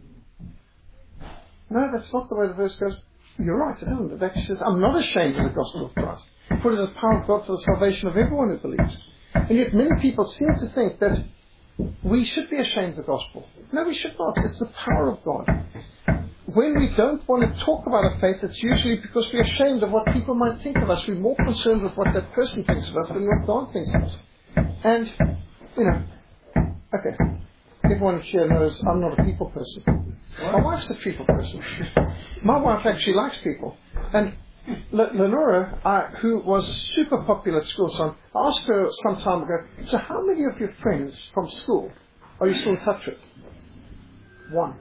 No, that's not the way the verse goes. You're right, it isn't. It actually says, I'm not ashamed of the gospel of Christ, for it is the power of God for the salvation of everyone who believes. And yet many people seem to think that we should be ashamed of the gospel. No, we should not. It's the power of God. When we don't want to talk about our faith, it's usually because we're ashamed of what people might think of us. We're more concerned with what that person thinks of us than what God thinks of us. And, you know, okay, everyone here knows I'm not a people person. My wife's a people person. My wife actually likes people. And L- Lenora, uh, who was super popular at school, so I asked her some time ago, so how many of your friends from school are you still in touch with? One.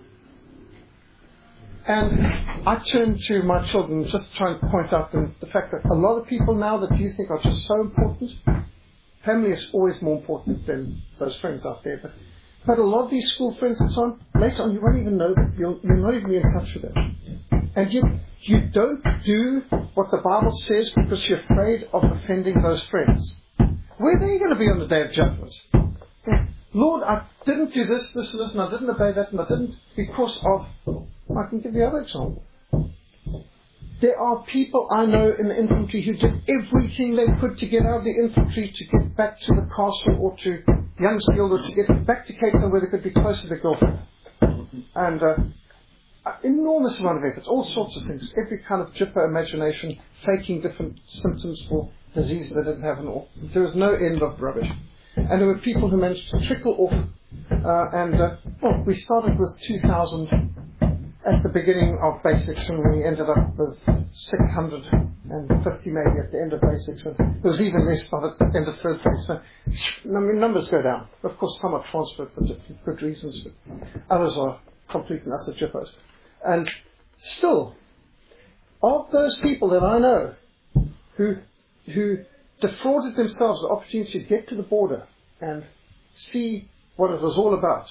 And I turned to my children just trying to point out the, the fact that a lot of people now that you think are just so important, family is always more important than those friends out there. But, but a lot of these school friends and so on, later on you won't even know that you'll, you'll not even be in touch with them. And yet you don't do what the Bible says because you're afraid of offending those friends. Where are you going to be on the day of judgment? Lord, I didn't do this, this, and this, and I didn't obey that, and I didn't because of... I can give you another example. There are people I know in the infantry who did everything they could to get out of the infantry to get back to the castle or to Youngsfield or to get back to Cape Town where they could be close to their girlfriend. And uh, enormous amount of efforts, all sorts of things, every kind of jipper imagination, faking different symptoms for disease they didn't have and all. There was no end of rubbish. And there were people who managed to trickle off. Uh, and uh, well, we started with two thousand at the beginning of basics, and we ended up with six hundred fifty maybe at the end of basics, and it was even less by the end of third phase. So, I mean, numbers go down. Of course, some are transferred for good reasons, but others are complete and utter jippos. And still, of those people that I know who who defrauded themselves the opportunity to get to the border and see what it was all about,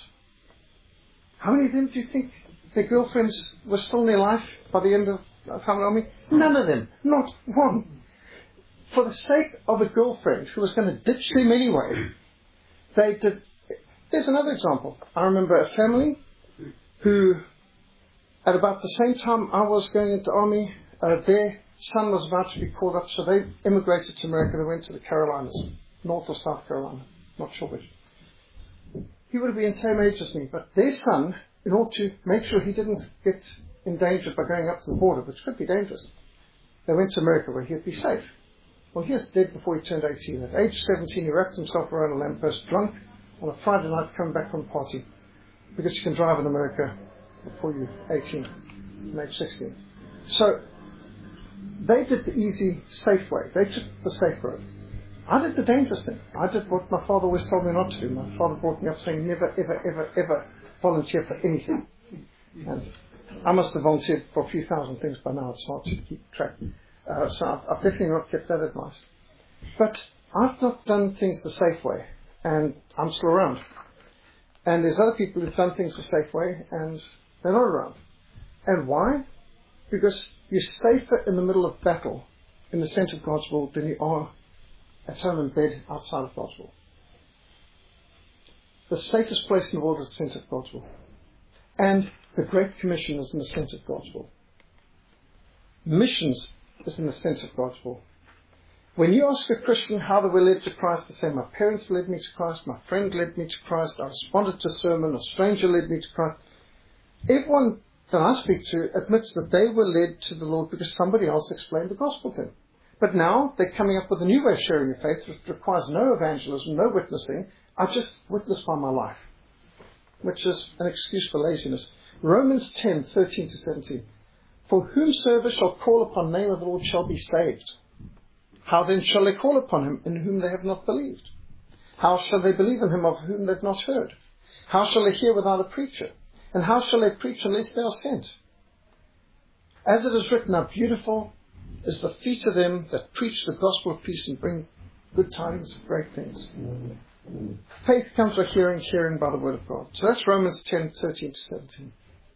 how many of them do you think their girlfriends were still in their life by the end of Salvation Army? None of them. Not one. For the sake of a girlfriend who was going to ditch them anyway, they did. There's another example. I remember a family who, at about the same time I was going into army, uh, their son was about to be called up, so they immigrated to America. They went to the Carolinas, North or South Carolina, not sure which. He would have been the same age as me, but their son, in order to make sure he didn't get endangered by going up to the border, which could be dangerous, they went to America where he'd be safe. Well, he was dead before he turned eighteen. At age seventeen, he wrapped himself around a lamppost, drunk, on a Friday night coming back from a party. Because you can drive in America before you're eighteen, from age sixteen. So, they did the easy, safe way. They took the safe road. I did the dangerous thing. I did what my father always told me not to do. My father brought me up saying, never, ever, ever, ever volunteer for anything. And I must have volunteered for a few thousand things by now. It's hard to keep track. Uh, so I've, I've definitely not kept that advice. But I've not done things the safe way. And I'm still around. And there's other people who've done things the safe way and they're not around. And why? Because you're safer in the middle of battle in the centre of God's will than you are at home in bed outside of God's will. The safest place in the world is the centre of God's will. And the Great Commission is in the centre of God's will. Missions is in the centre of God's will. When you ask a Christian how they were led to Christ, they say, my parents led me to Christ, my friend led me to Christ, I responded to a sermon, a stranger led me to Christ. Everyone that I speak to admits that they were led to the Lord because somebody else explained the gospel to them. But now they're coming up with a new way of sharing your faith which requires no evangelism, no witnessing. I just witness by my life, which is an excuse for laziness. Romans ten, thirteen to seventeen. For whomsoever shall call upon the name of the Lord shall be saved. How then shall they call upon him in whom they have not believed? How shall they believe in him of whom they have not heard? How shall they hear without a preacher? And how shall they preach unless they are sent? As it is written, how beautiful is the feet of them that preach the gospel of peace and bring good tidings of great things. Faith comes by hearing, hearing by the word of God. So that's Romans ten, thirteen to seventeen.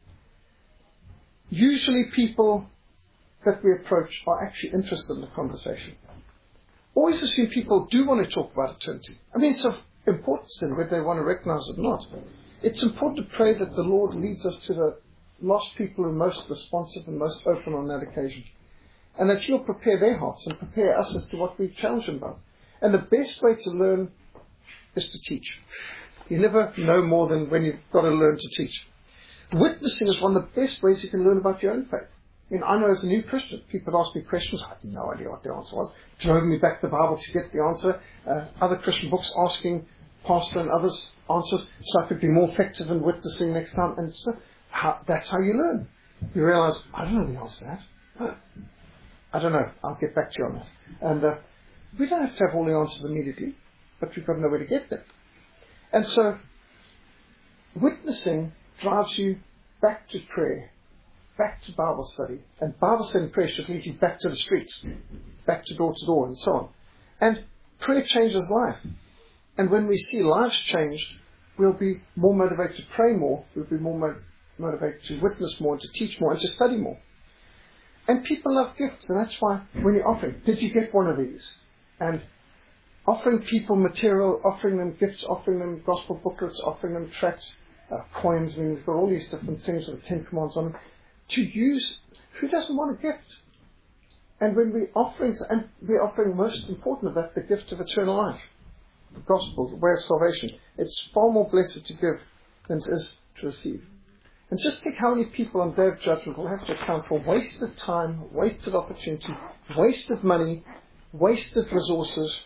Usually people that we approach are actually interested in the conversation. Always assume people do want to talk about eternity. I mean, it's of importance to them whether they want to recognize it or not. It's important to pray that the Lord leads us to the lost people who are most responsive and most open on that occasion. And that He'll prepare their hearts and prepare us as to what we challenge them about. And the best way to learn is to teach. You never know more than when you've got to learn to teach. Witnessing is one of the best ways you can learn about your own faith. I mean, I know as a new Christian, people would ask me questions. I had no idea what the answer was. Drove me back to the Bible to get the answer. Uh, other Christian books asking pastor and others answers so I could be more effective in witnessing next time. And so how, that's how you learn. You realize, I don't know the answer to that. But I don't know. I'll get back to you on that. And uh, we don't have to have all the answers immediately, but we've got to know where to get them. And so witnessing drives you back to prayer, back to Bible study. And Bible study and prayer should lead you back to the streets, back to door to door and so on. And prayer changes life. And when we see lives changed, we'll be more motivated to pray more, we'll be more mo- motivated to witness more, and to teach more, and to study more. And people love gifts, and that's why when you're offering, did you get one of these? And offering people material, offering them gifts, offering them gospel booklets, offering them tracts, uh, coins. I mean, we've got all these different things with the Ten Commandments on them. To use, who doesn't want a gift? And when we're offering, and we're offering most important of that, the gift of eternal life, the gospel, the way of salvation. It's far more blessed to give than it is to receive. And just think how many people on Day of Judgment will have to account for wasted time, wasted opportunity, wasted money, wasted resources.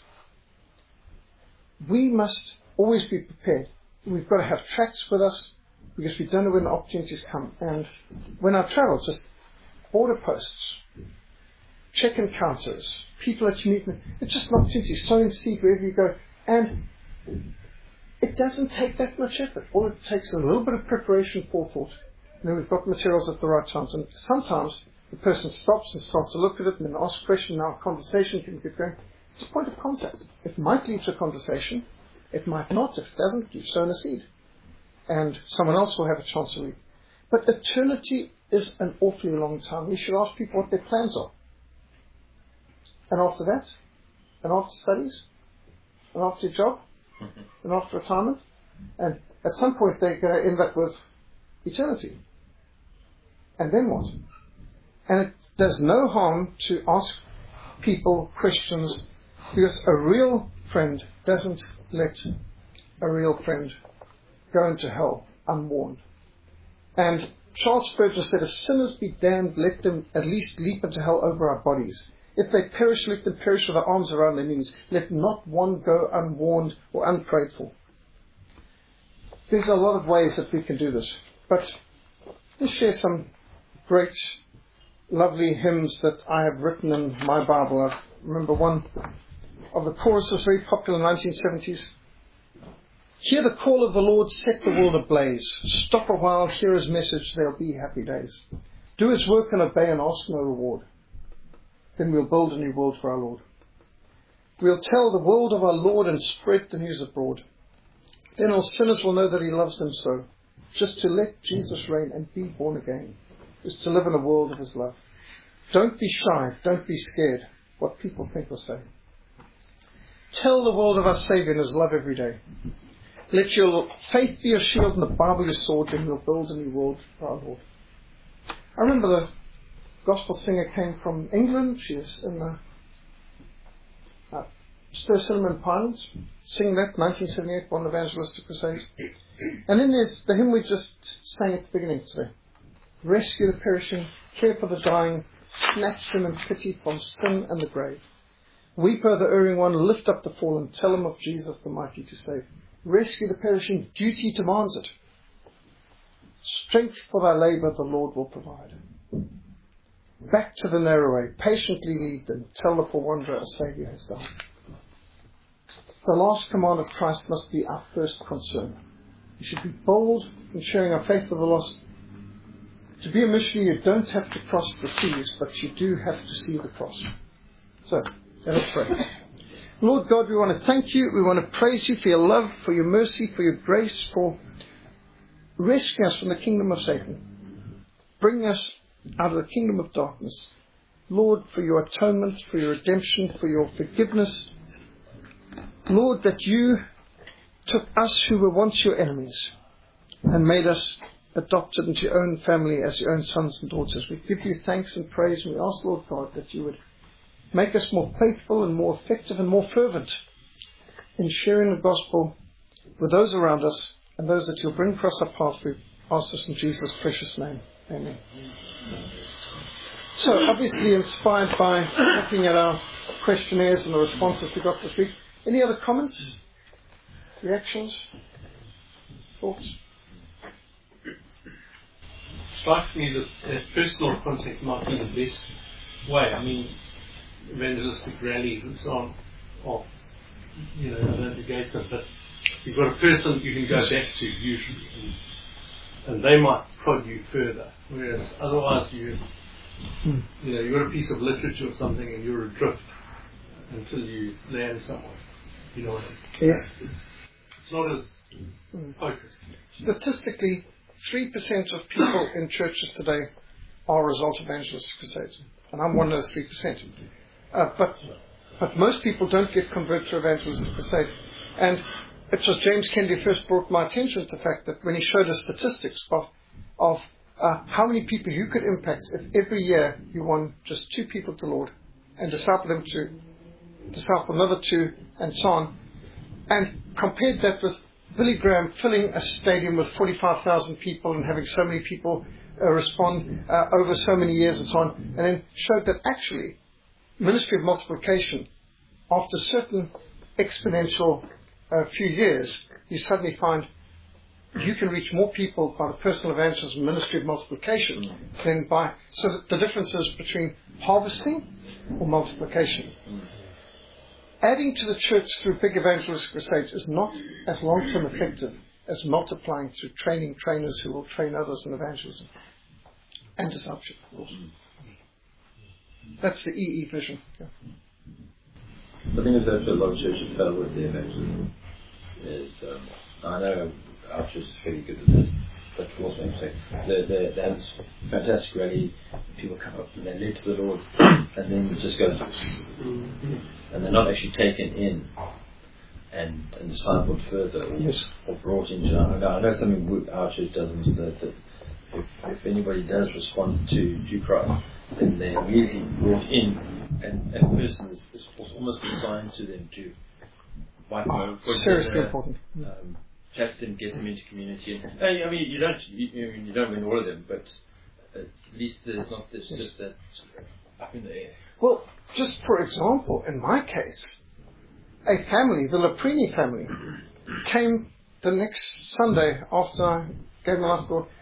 We must always be prepared. We've got to have tracts with us because we don't know when the opportunities come. And when I travel, just border posts, check-in counters, people that you meet, it's just an opportunity. Sowing seed wherever you go. And it doesn't take that much effort. All it takes is a little bit of preparation, forethought. And then we've got materials at the right times. And sometimes the person stops and starts to look at it and then asks a question. Now a conversation can get going. It's a point of contact. It might lead to a conversation. It might not. If it doesn't, you've sown a seed. And someone else will have a chance to read. But eternity is an awfully long time. We should ask people what their plans are. And after that, and after studies, and after your job, and after retirement, and at some point they're going to end up with eternity. And then what? And it does no harm to ask people questions, because a real friend doesn't let a real friend go into hell unwarned. And Charles Spurgeon said, if sinners be damned, let them at least leap into hell over our bodies. If they perish, let them perish with their arms around their knees. Let not one go unwarned or unprayed for. There's a lot of ways that we can do this. But let's share some great, lovely hymns that I have written in my Bible. I remember one of the choruses, very popular in the nineteen seventies. Hear the call of the Lord, set the world ablaze. Stop a while, hear His message, there'll be happy days. Do His work and obey and ask no reward. Then we'll build a new world for our Lord. We'll tell the world of our Lord and spread the news abroad. Then all sinners will know that he loves them so. Just to let Jesus reign and be born again is to live in a world of his love. Don't be shy. Don't be scared what people think or say. Tell the world of our Saviour and his love every day. Let your faith be your shield and the Bible your sword, and you'll build a new world for our Lord. I remember the gospel singer came from England. She was in the uh, Stowe Cinema and Pines, singing that, nineteen seventy-eight, one evangelistic crusade. And then there's the hymn we just sang at the beginning today. Rescue the perishing, care for the dying, snatch them in pity from sin and the grave. Weep o'er the erring one, lift up the fallen, tell them of Jesus the mighty to save. Rescue the perishing, duty demands it. Strength for thy labour the Lord will provide. Back to the narrow way, patiently lead them, tell the poor wanderer a Saviour has died. The last command of Christ must be our first concern. We should be bold in sharing our faith with the lost. To be a missionary, you don't have to cross the seas, but you do have to see the cross. So, let us pray. Lord God, we want to thank you. We want to praise you for your love, for your mercy, for your grace, for rescuing us from the kingdom of Satan, bringing us out of the kingdom of darkness. Lord, for your atonement, for your redemption, for your forgiveness. Lord, that you took us who were once your enemies and made us adopted into your own family as your own sons and daughters. We give you thanks and praise, and we ask, Lord God, that you would make us more faithful and more effective and more fervent in sharing the gospel with those around us and those that you'll bring across our path. We ask this in Jesus' precious name. Amen. So, obviously inspired by looking at our questionnaires and the responses we got this week. Any other comments? Reactions? Thoughts? Strikes me that uh, personal contact might be the best way. I mean, evangelistic rallies and so on, or, you know, I don't negate them, but you've got a person you can go back to usually, and, and they might prod you further, whereas otherwise you, you know, you've got a piece of literature or something and you're adrift until you land somewhere, you know what I mean? Yeah. It's not as focused. Statistically, three percent of people in churches today are a result of evangelistic crusades. And I'm one of those three percent. Uh, but but most people don't get converted through evangelistic crusades. And it was James Kennedy who first brought my attention to the fact that when he showed us statistics of, of uh, how many people you could impact if every year you won just two people to the Lord and disciple them to disciple another two and so on, and compared that with Billy Graham filling a stadium with forty-five thousand people and having so many people uh, respond uh, over so many years and so on, and then showed that actually ministry of multiplication, after a certain exponential uh, few years, you suddenly find you can reach more people by the personal evangelism ministry of multiplication than by, so that the difference is between harvesting or multiplication. Adding to the church through big evangelistic crusades is not as long-term effective as multiplying through training trainers who will train others in evangelism and discipleship, of course. That's the E E vision. Yeah. I think it's actually a lot of churches fail with the evangelism. Is um, I know our church is fairly good at this, but also I'm saying they they they have this fantastic rally. People come up and they're led to the Lord, and then it just goes, and they're not actually taken in and, and discipled further or, yes. or brought into. I know, I know something we, our church does is that, that if, if anybody does respond to, to Christ, then they're immediately brought in, and and the person is, is almost assigned to them to wipe them over. Oh, seriously important. Um, chat them, get them into community. And, uh, I mean, you don't you, you don't win all of them, but at least there's not this yes. just that up in the air. Well, just for example, in my case, a family, the Laprini family, came the next Sunday after I gave my life to God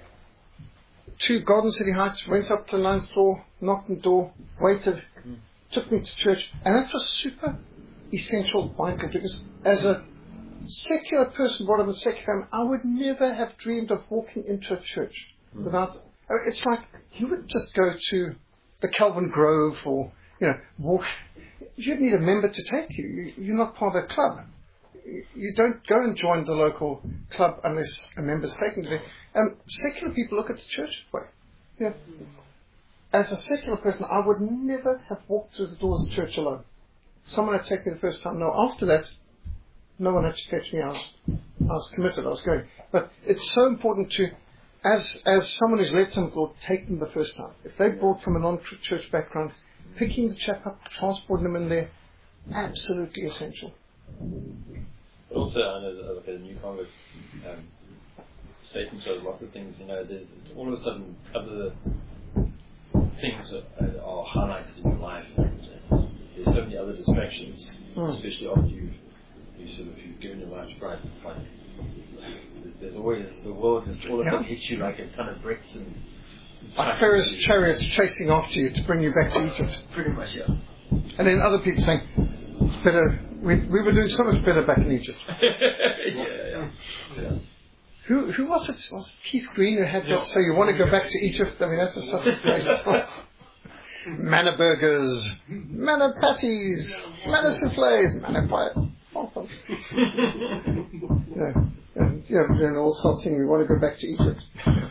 to Garden City Heights, went up to the ninth floor, knocked on the door, waited, mm. took me to church, and that was super essential, vital, because as a secular person brought up in a secular family, I would never have dreamed of walking into a church mm. without. It's like you would just go to the Calvin Grove or, you know, walk. You'd need a member to take you. you you're not part of that club. you don't go and join the local club unless a member's taken to it. And secular people look at the church that way. Yeah. As a secular person, I would never have walked through the doors of church alone. Someone had taken me the first time. No, after that, no one had to catch me. I was, I was committed. I was going. But it's so important to, as as someone who's led some thought, take them the first time. If they brought from a non-church background, picking the chap up, transporting them in there, absolutely essential. But also, I know, as like a new convert, um, Satan shows lots of things. You know, there's all of a sudden other things are, are highlighted in your life. And there's so many other distractions, mm. especially after you've you sort of you've given your life to Christ. It's like there's always the world just all of a sudden yeah. hits you like a ton of bricks and like Pharaoh's chariots chasing after you to bring you back to Egypt. Pretty much, yeah. And then other people saying, "Better, we we were doing so much better back in Egypt." yeah, yeah, yeah. Who who was it? Was it Keith Green who had that? So you want to go back to Egypt? I mean, that's just such a great story. Manna burgers, manna patties, manna soufflés, manna pie. yeah, and yeah, and all sorts of things. We want to go back to Egypt.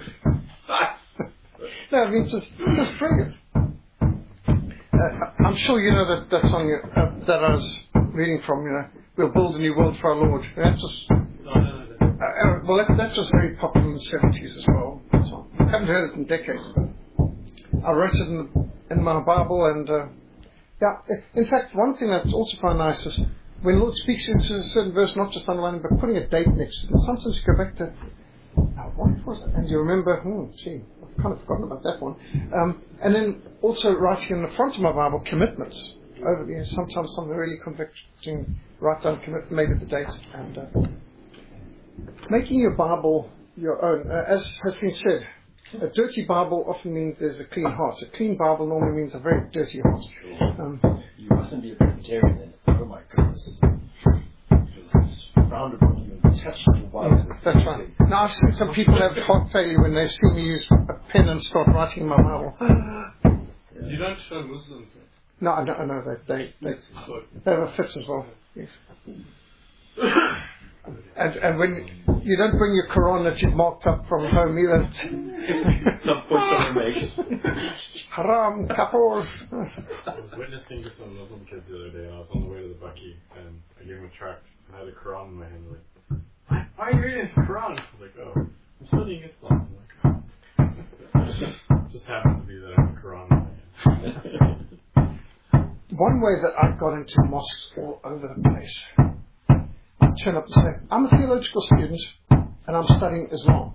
no, I mean, it's just just brilliant. Uh, I'm sure you know that that song uh, that I was reading from. You know, we'll build a new world for our Lord. That's just. Uh, well, that, that was very popular in the seventies as well. So I haven't heard it in decades, but I wrote it in, the, in my Bible. And uh, yeah, in fact, one thing that's also quite nice is when the Lord speaks into a certain verse, not just underlining, but putting a date next to it. And sometimes you go back to, oh, what was it? And you remember, hmm, gee, I've kind of forgotten about that one. Um, and then also writing in the front of my Bible commitments. Over the years, sometimes something really convicting, write down commit, maybe the date. And. Uh, Making your Bible your own, uh, as has been said, a dirty Bible often means there's a clean heart. A clean Bible normally means a very dirty heart. Um, you mustn't be a Presbyterian then. Oh my goodness. Because it's frowned upon you and touched your Bible. Yes, that's right. Now I've seen some people have heart failure when they see me use a pen and start writing in my Bible. yeah. You don't show Muslims that? No, I know, I know that they, they, they have a fit as well. Yes. And, and when you don't bring your Quran that you've marked up from home either. Haram, kafir. I was witnessing to some Muslim kids the other day, and I was on the way to the Bucky, and I gave them a tract, and I had a Quran in my hand. Like, why, why are you reading the Quran? I was like, oh, I'm studying Islam. I'm like, oh. Just happened to be that I have a Quran in my hand. One way that I've got into mosques all over the place. Turn up and say, I'm a theological student and I'm studying Islam.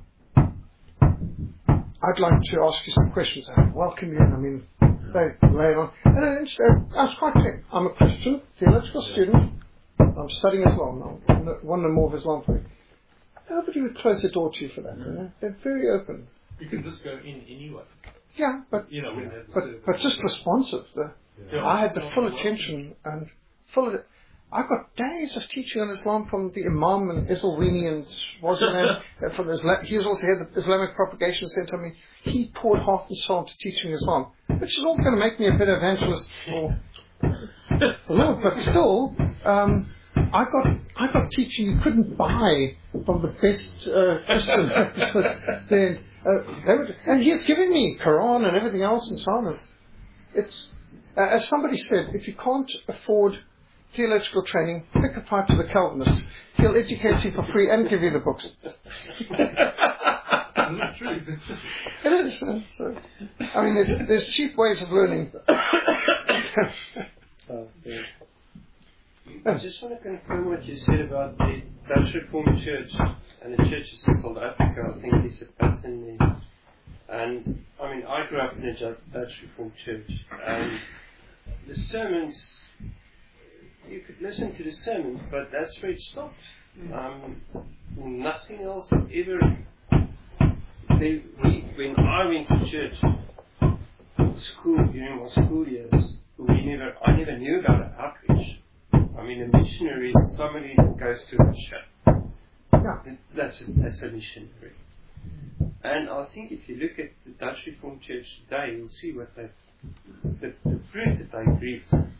I'd like to ask you some questions. I welcome you in. I mean, they lay it on. And then I was quite clear. I'm a Christian, theological student. I'm studying Islam. I want to know more of Islam for me. Nobody would close the door to you for that. You know? They're very open. You can just go in anyway. Yeah, but you know, but, but just responsive. The, yeah. I had the full attention and full. I got days of teaching on Islam from the Imam and Isselwini and Swaziland. from Islam. He was also head of the Islamic Propagation Center. I mean, he poured heart and soul into teaching Islam, which is all going to make me a better evangelist for the Lord. But still, um, I got I got teaching you couldn't buy from the best uh, Christian. then uh, they would, and he's giving me Quran and everything else and so on. It's uh, as somebody said, if you can't afford theological training, pick a fight to the Calvinist. He'll educate you for free and give you the books. Not true. It is. Uh, so, I mean, there's, there's cheap ways of learning. oh, yeah. I just want to confirm what you said about the Dutch Reformed Church and the churches in South Africa. I think there's a pattern there. And, I mean, I grew up in a Dutch Reformed Church, and the sermons, you could listen to the sermons, but that's where it stopped. Um, nothing else ever. They, we, when I went to church, school during my school years, we never, I never knew about an outreach. I mean, a missionary is somebody that goes to Russia. Yeah. That's a, that's a missionary. And I think if you look at the Dutch Reformed Church today, you'll see what they, the, the fruit that they reap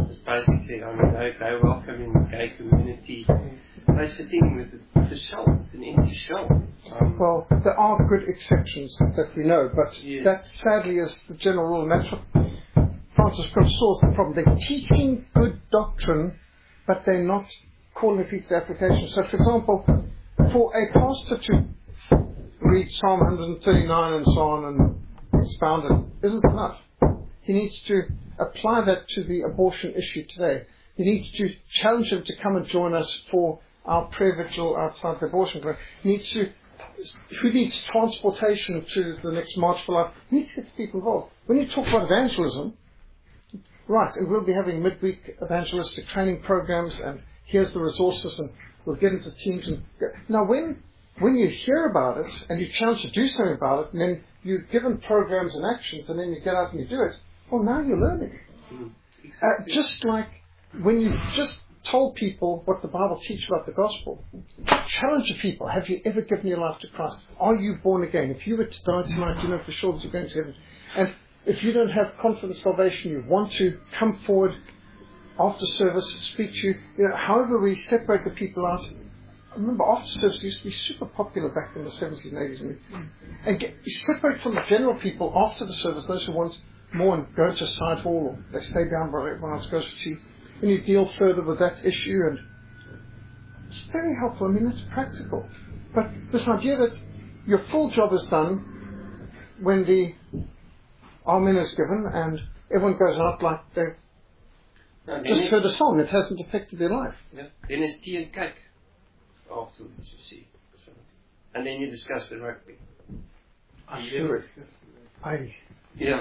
It's basically, I mean, they, they welcome in the gay community. They're sitting with a, with a shell, with an empty shell. Um, Well, there are good exceptions that we know, but Yes. that sadly is the general rule, and that's what Francis Crick saw as the problem. They're teaching good doctrine, but they're not calling people to application. So, for example, for a pastor to read Psalm one thirty-nine and so on and expound it isn't enough. He needs to apply that to the abortion issue today. He needs to challenge them to come and join us for our prayer vigil outside the abortion clinic. He needs to, who needs transportation to the next March for Life? He needs to get people involved. When you talk about evangelism, right, and we'll be having midweek evangelistic training programs, and here's the resources, and we'll get into teams. And now, when when you hear about it and you challenge to do something about it, and then you're given programs and actions, and then you get out and you do it, well, now you're learning. mm, Uh, exactly. just like when you just told people what the Bible teaches about the gospel, challenge the people. Have you ever given your life to Christ? Are you born again? If you were to die tonight, you know for sure that you're going to heaven. And if you don't have confident salvation, you want to come forward after service, speak to you. You know, however we separate the people out. I remember after service used to be super popular back in the seventies and eighties. And get, you separate from the general people after the service, those who want more and go to side hall, or they stay down while everyone else goes for tea. And you deal further with that issue, and it's very helpful. I mean, it's practical. But this idea that your full job is done when the Amen is given and everyone goes out like they've No, then just it- heard a song, it hasn't affected their life. yeah. Then it's tea and cake afterwards, you see. So, and then you discuss the rugby. Sure. I, Yeah.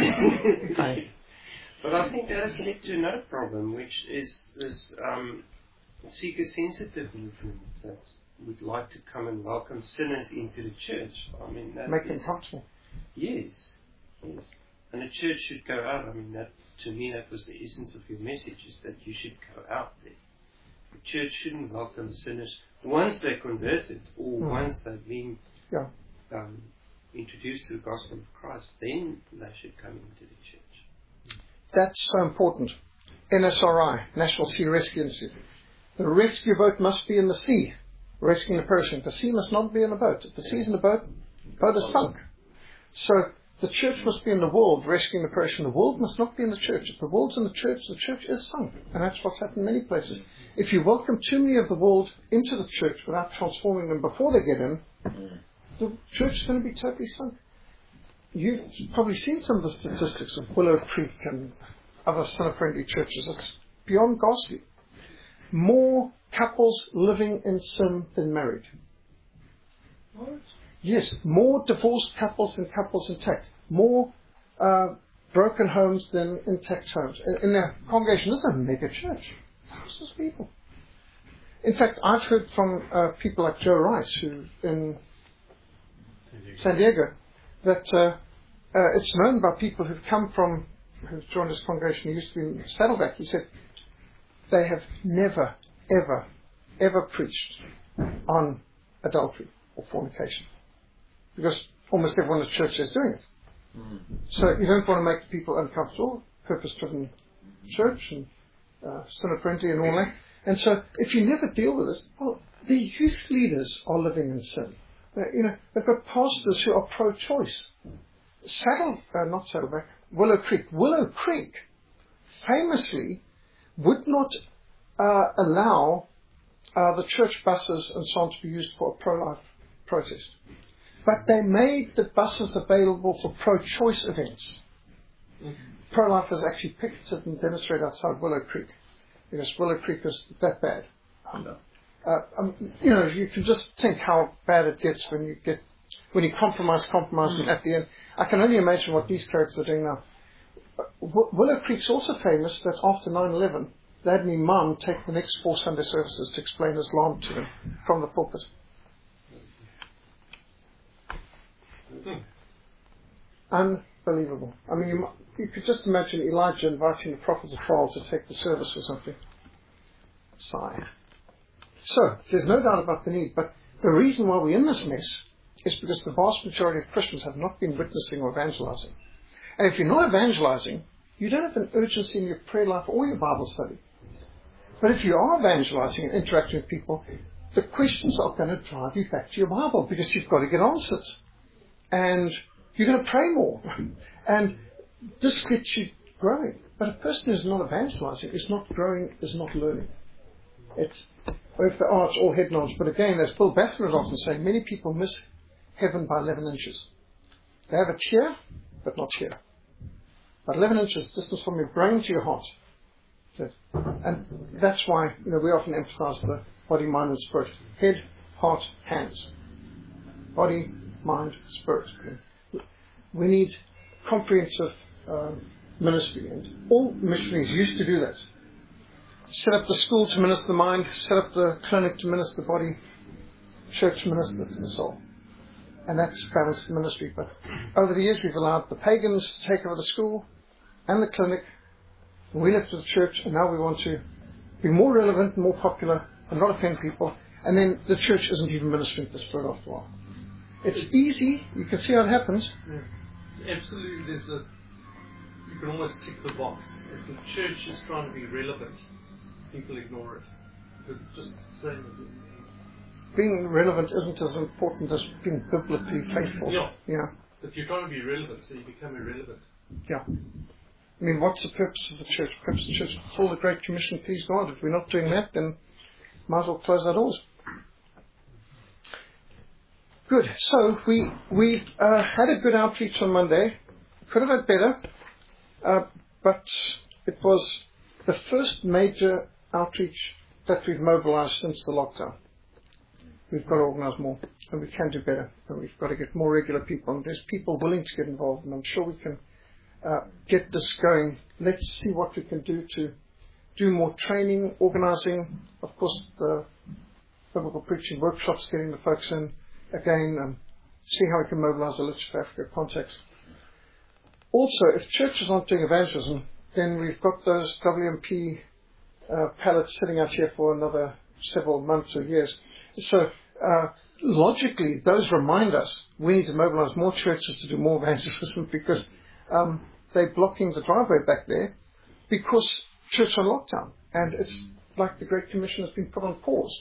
I, But I think that has led to another problem, which is this um, seeker-sensitive movement that would like to come and welcome sinners into the church. I mean, that make them is- comfortable. Yes, yes. And the church should go out. I mean, that to me, that was the essence of your message, is that you should go out there. The church shouldn't welcome sinners once they're converted or Mm. once they've been Yeah. um, introduced to the gospel of Christ. Then they should come into the church. That's so important. N S R I, National Sea Rescue Institute. The rescue boat must be in the sea, rescuing the perishing. The sea must not be in a boat. If the sea's in a boat, the boat is sunk. So the church must be in the world, rescuing the perishing. The world must not be in the church. If the world's in the church, the church is sunk. And that's what's happened in many places. If you welcome too many of the world into the church without transforming them before they get in, the church is going to be totally sunk. You've probably seen some of the statistics of Willow Creek and other sinner-friendly churches. It's beyond ghastly. More couples living in sin than married. What? Yes, more divorced couples than couples intact. More uh, broken homes than intact homes. In, in a congregation, this is a mega church. Thousands of people. In fact, I've heard from uh, people like Joe Rice, who in San Diego, that uh, uh, it's known by people who've come from, who've joined this congregation, who used to be in Saddleback. He said they have never, ever, ever preached on adultery or fornication, because almost everyone in the church is doing it. Mm. So you don't want to make people uncomfortable. Purpose-driven church and uh, sinner-friendly and all that. And so if you never deal with it, well, the youth leaders are living in sin. Uh, you know, they've got pastors who are pro-choice. Saddle, uh, not Saddleback, Willow Creek. Willow Creek famously would not uh, allow uh, the church buses and so on to be used for a pro-life protest. But they made the buses available for pro-choice events. Mm-hmm. Pro-life has actually picked it and demonstrated outside Willow Creek, because Willow Creek is that bad. No. Uh, um, you know, you can just think how bad it gets when you get when you compromise, compromise, mm. and at the end, I can only imagine what these characters are doing now. Uh, w- Willow Creek's also famous that after nine eleven, they had an imam take the next four Sunday services to explain Islam to them from the pulpit. Mm. Unbelievable. I mean, you, you could just imagine Elijah inviting the prophets of Baal to take the service or something. Sigh. So, there's no doubt about the need, but the reason why we're in this mess is because the vast majority of Christians have not been witnessing or evangelizing. And if you're not evangelizing, you don't have an urgency in your prayer life or your Bible study. But if you are evangelizing and interacting with people, the questions are going to drive you back to your Bible because you've got to get answers. And you're going to pray more. And this gets you growing. But a person who's not evangelizing is not growing, is not learning. It's, or if they are, it's all head knowledge. But again, as Bill Batson would often say, many people miss heaven by eleven inches. They have it here, but not here. But eleven inches distance from your brain to your heart. So, and that's why, you know, we often emphasize the body, mind, and spirit. Head, heart, hands. Body, mind, spirit. We need comprehensive um, ministry. And all missionaries used to do that. Set up the school to minister the mind, set up the clinic to minister the body, church minister to the soul. And that's balanced ministry. But over the years we've allowed the pagans to take over the school and the clinic. And we left the church, and now we want to be more relevant, more popular, and not offend people. And then the church isn't even ministering to the Spirit after a while. It's easy. You can see how it happens. Yeah. Absolutely, there's a. You can almost tick the box. If the church is trying to be relevant, people ignore it because it's just the same as it. Being relevant isn't as important as being biblically faithful. Yeah. Yeah. But you're trying to be relevant, so you become irrelevant. Yeah. I mean, what's the purpose of the church? The purpose of the church is to fulfill the Great Commission, please God. If we're not doing that, then might as well close our doors. Good. So we we uh, had a good outreach on Monday. Could have had better, uh, but it was the first major outreach that we've mobilized since the lockdown. We've got to organize more, and we can do better, and we've got to get more regular people, and there's people willing to get involved, and I'm sure we can uh, get this going. Let's see what we can do to do more training, organizing, of course, the biblical preaching workshops, getting the folks in again, and see how we can mobilize the Literature for Africa context. Also, if churches aren't doing evangelism, then we've got those W M P uh, pallets sitting out here for another several months or years. So, uh, logically, those remind us we need to mobilize more churches to do more evangelism because um, they're blocking the driveway back there because church on lockdown. And it's like the Great Commission has been put on pause.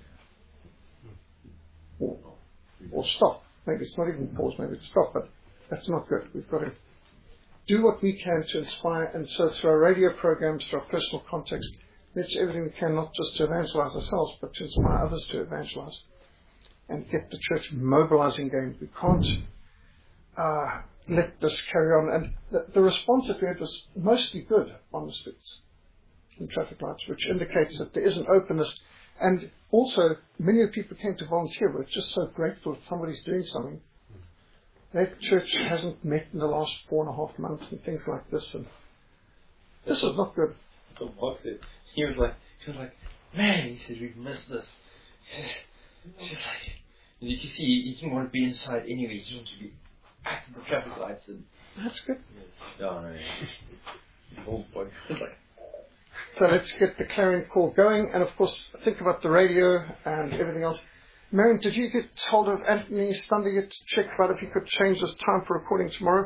Or, or stop. Maybe it's not even pause, maybe it's stop, but that's not good. We've got to do what we can to inspire, and so through our radio programs, through our personal context, let's do everything we can, not just to evangelize ourselves, but to inspire others to evangelize and get the church mobilizing again. We can't uh, let this carry on. And the, the response that we had was mostly good on the streets and traffic lights, which indicates that there is an openness. And also, many of the people came to volunteer. We're just so grateful that somebody's doing something. That church hasn't met in the last four and a half months and things like this. And this is not good. So Mark said, he was like, he was like, man, he said, we've missed this. It's just like, you can see, he didn't want to be inside anyway. He just wanted to be at the traffic lights. And that's good. Yes. Oh, no. His whole body was like. So let's get the clarion call going. And of course, think about the radio and everything else. Marion, did you get hold of Anthony Stander yet to check about if he could change his time for recording tomorrow?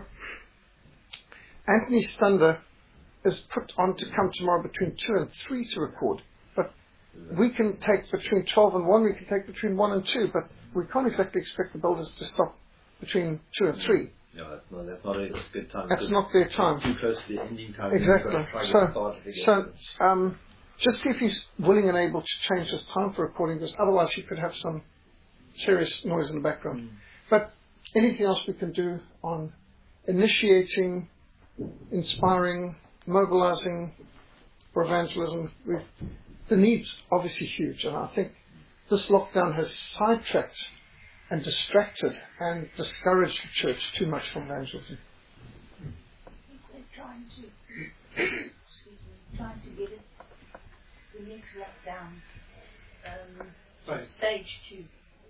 Anthony Stander is put on to come tomorrow between two and three to record. But we can take between twelve and one, we can take between one and two, but we can't exactly expect the builders to stop between two and three. No, that's not, that's not a good time. That's not their time. It's too close to the ending time. Exactly. So, so um, just see if he's willing and able to change his time for recording this. Otherwise, he could have some serious noise in the background. Mm. But anything else we can do on initiating, inspiring, mobilizing for evangelism, we've, the need's obviously huge. And I think this lockdown has sidetracked and distracted and discouraged the church too much from evangelism. They're trying to, excuse me, trying to get it, the next lockdown, um, right. stage two.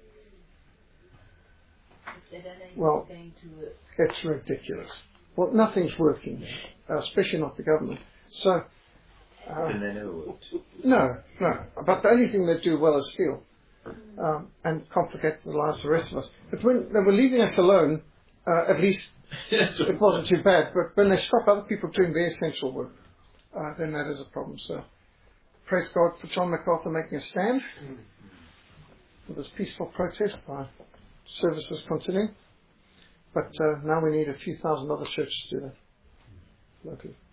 They don't know well, it's going to work. It's ridiculous. Well, nothing's working, uh, especially not the government. So, uh, and they never worked. No, no. But the only thing they do well is steal um, and complicate the lives of the rest of us. But when they were leaving us alone, uh, at least it wasn't too bad. But when they stop other people doing their essential work, uh, then that is a problem. So praise God for John MacArthur making a stand for this peaceful protest by services continuing. But uh, now we need a few thousand other churches to do that locally.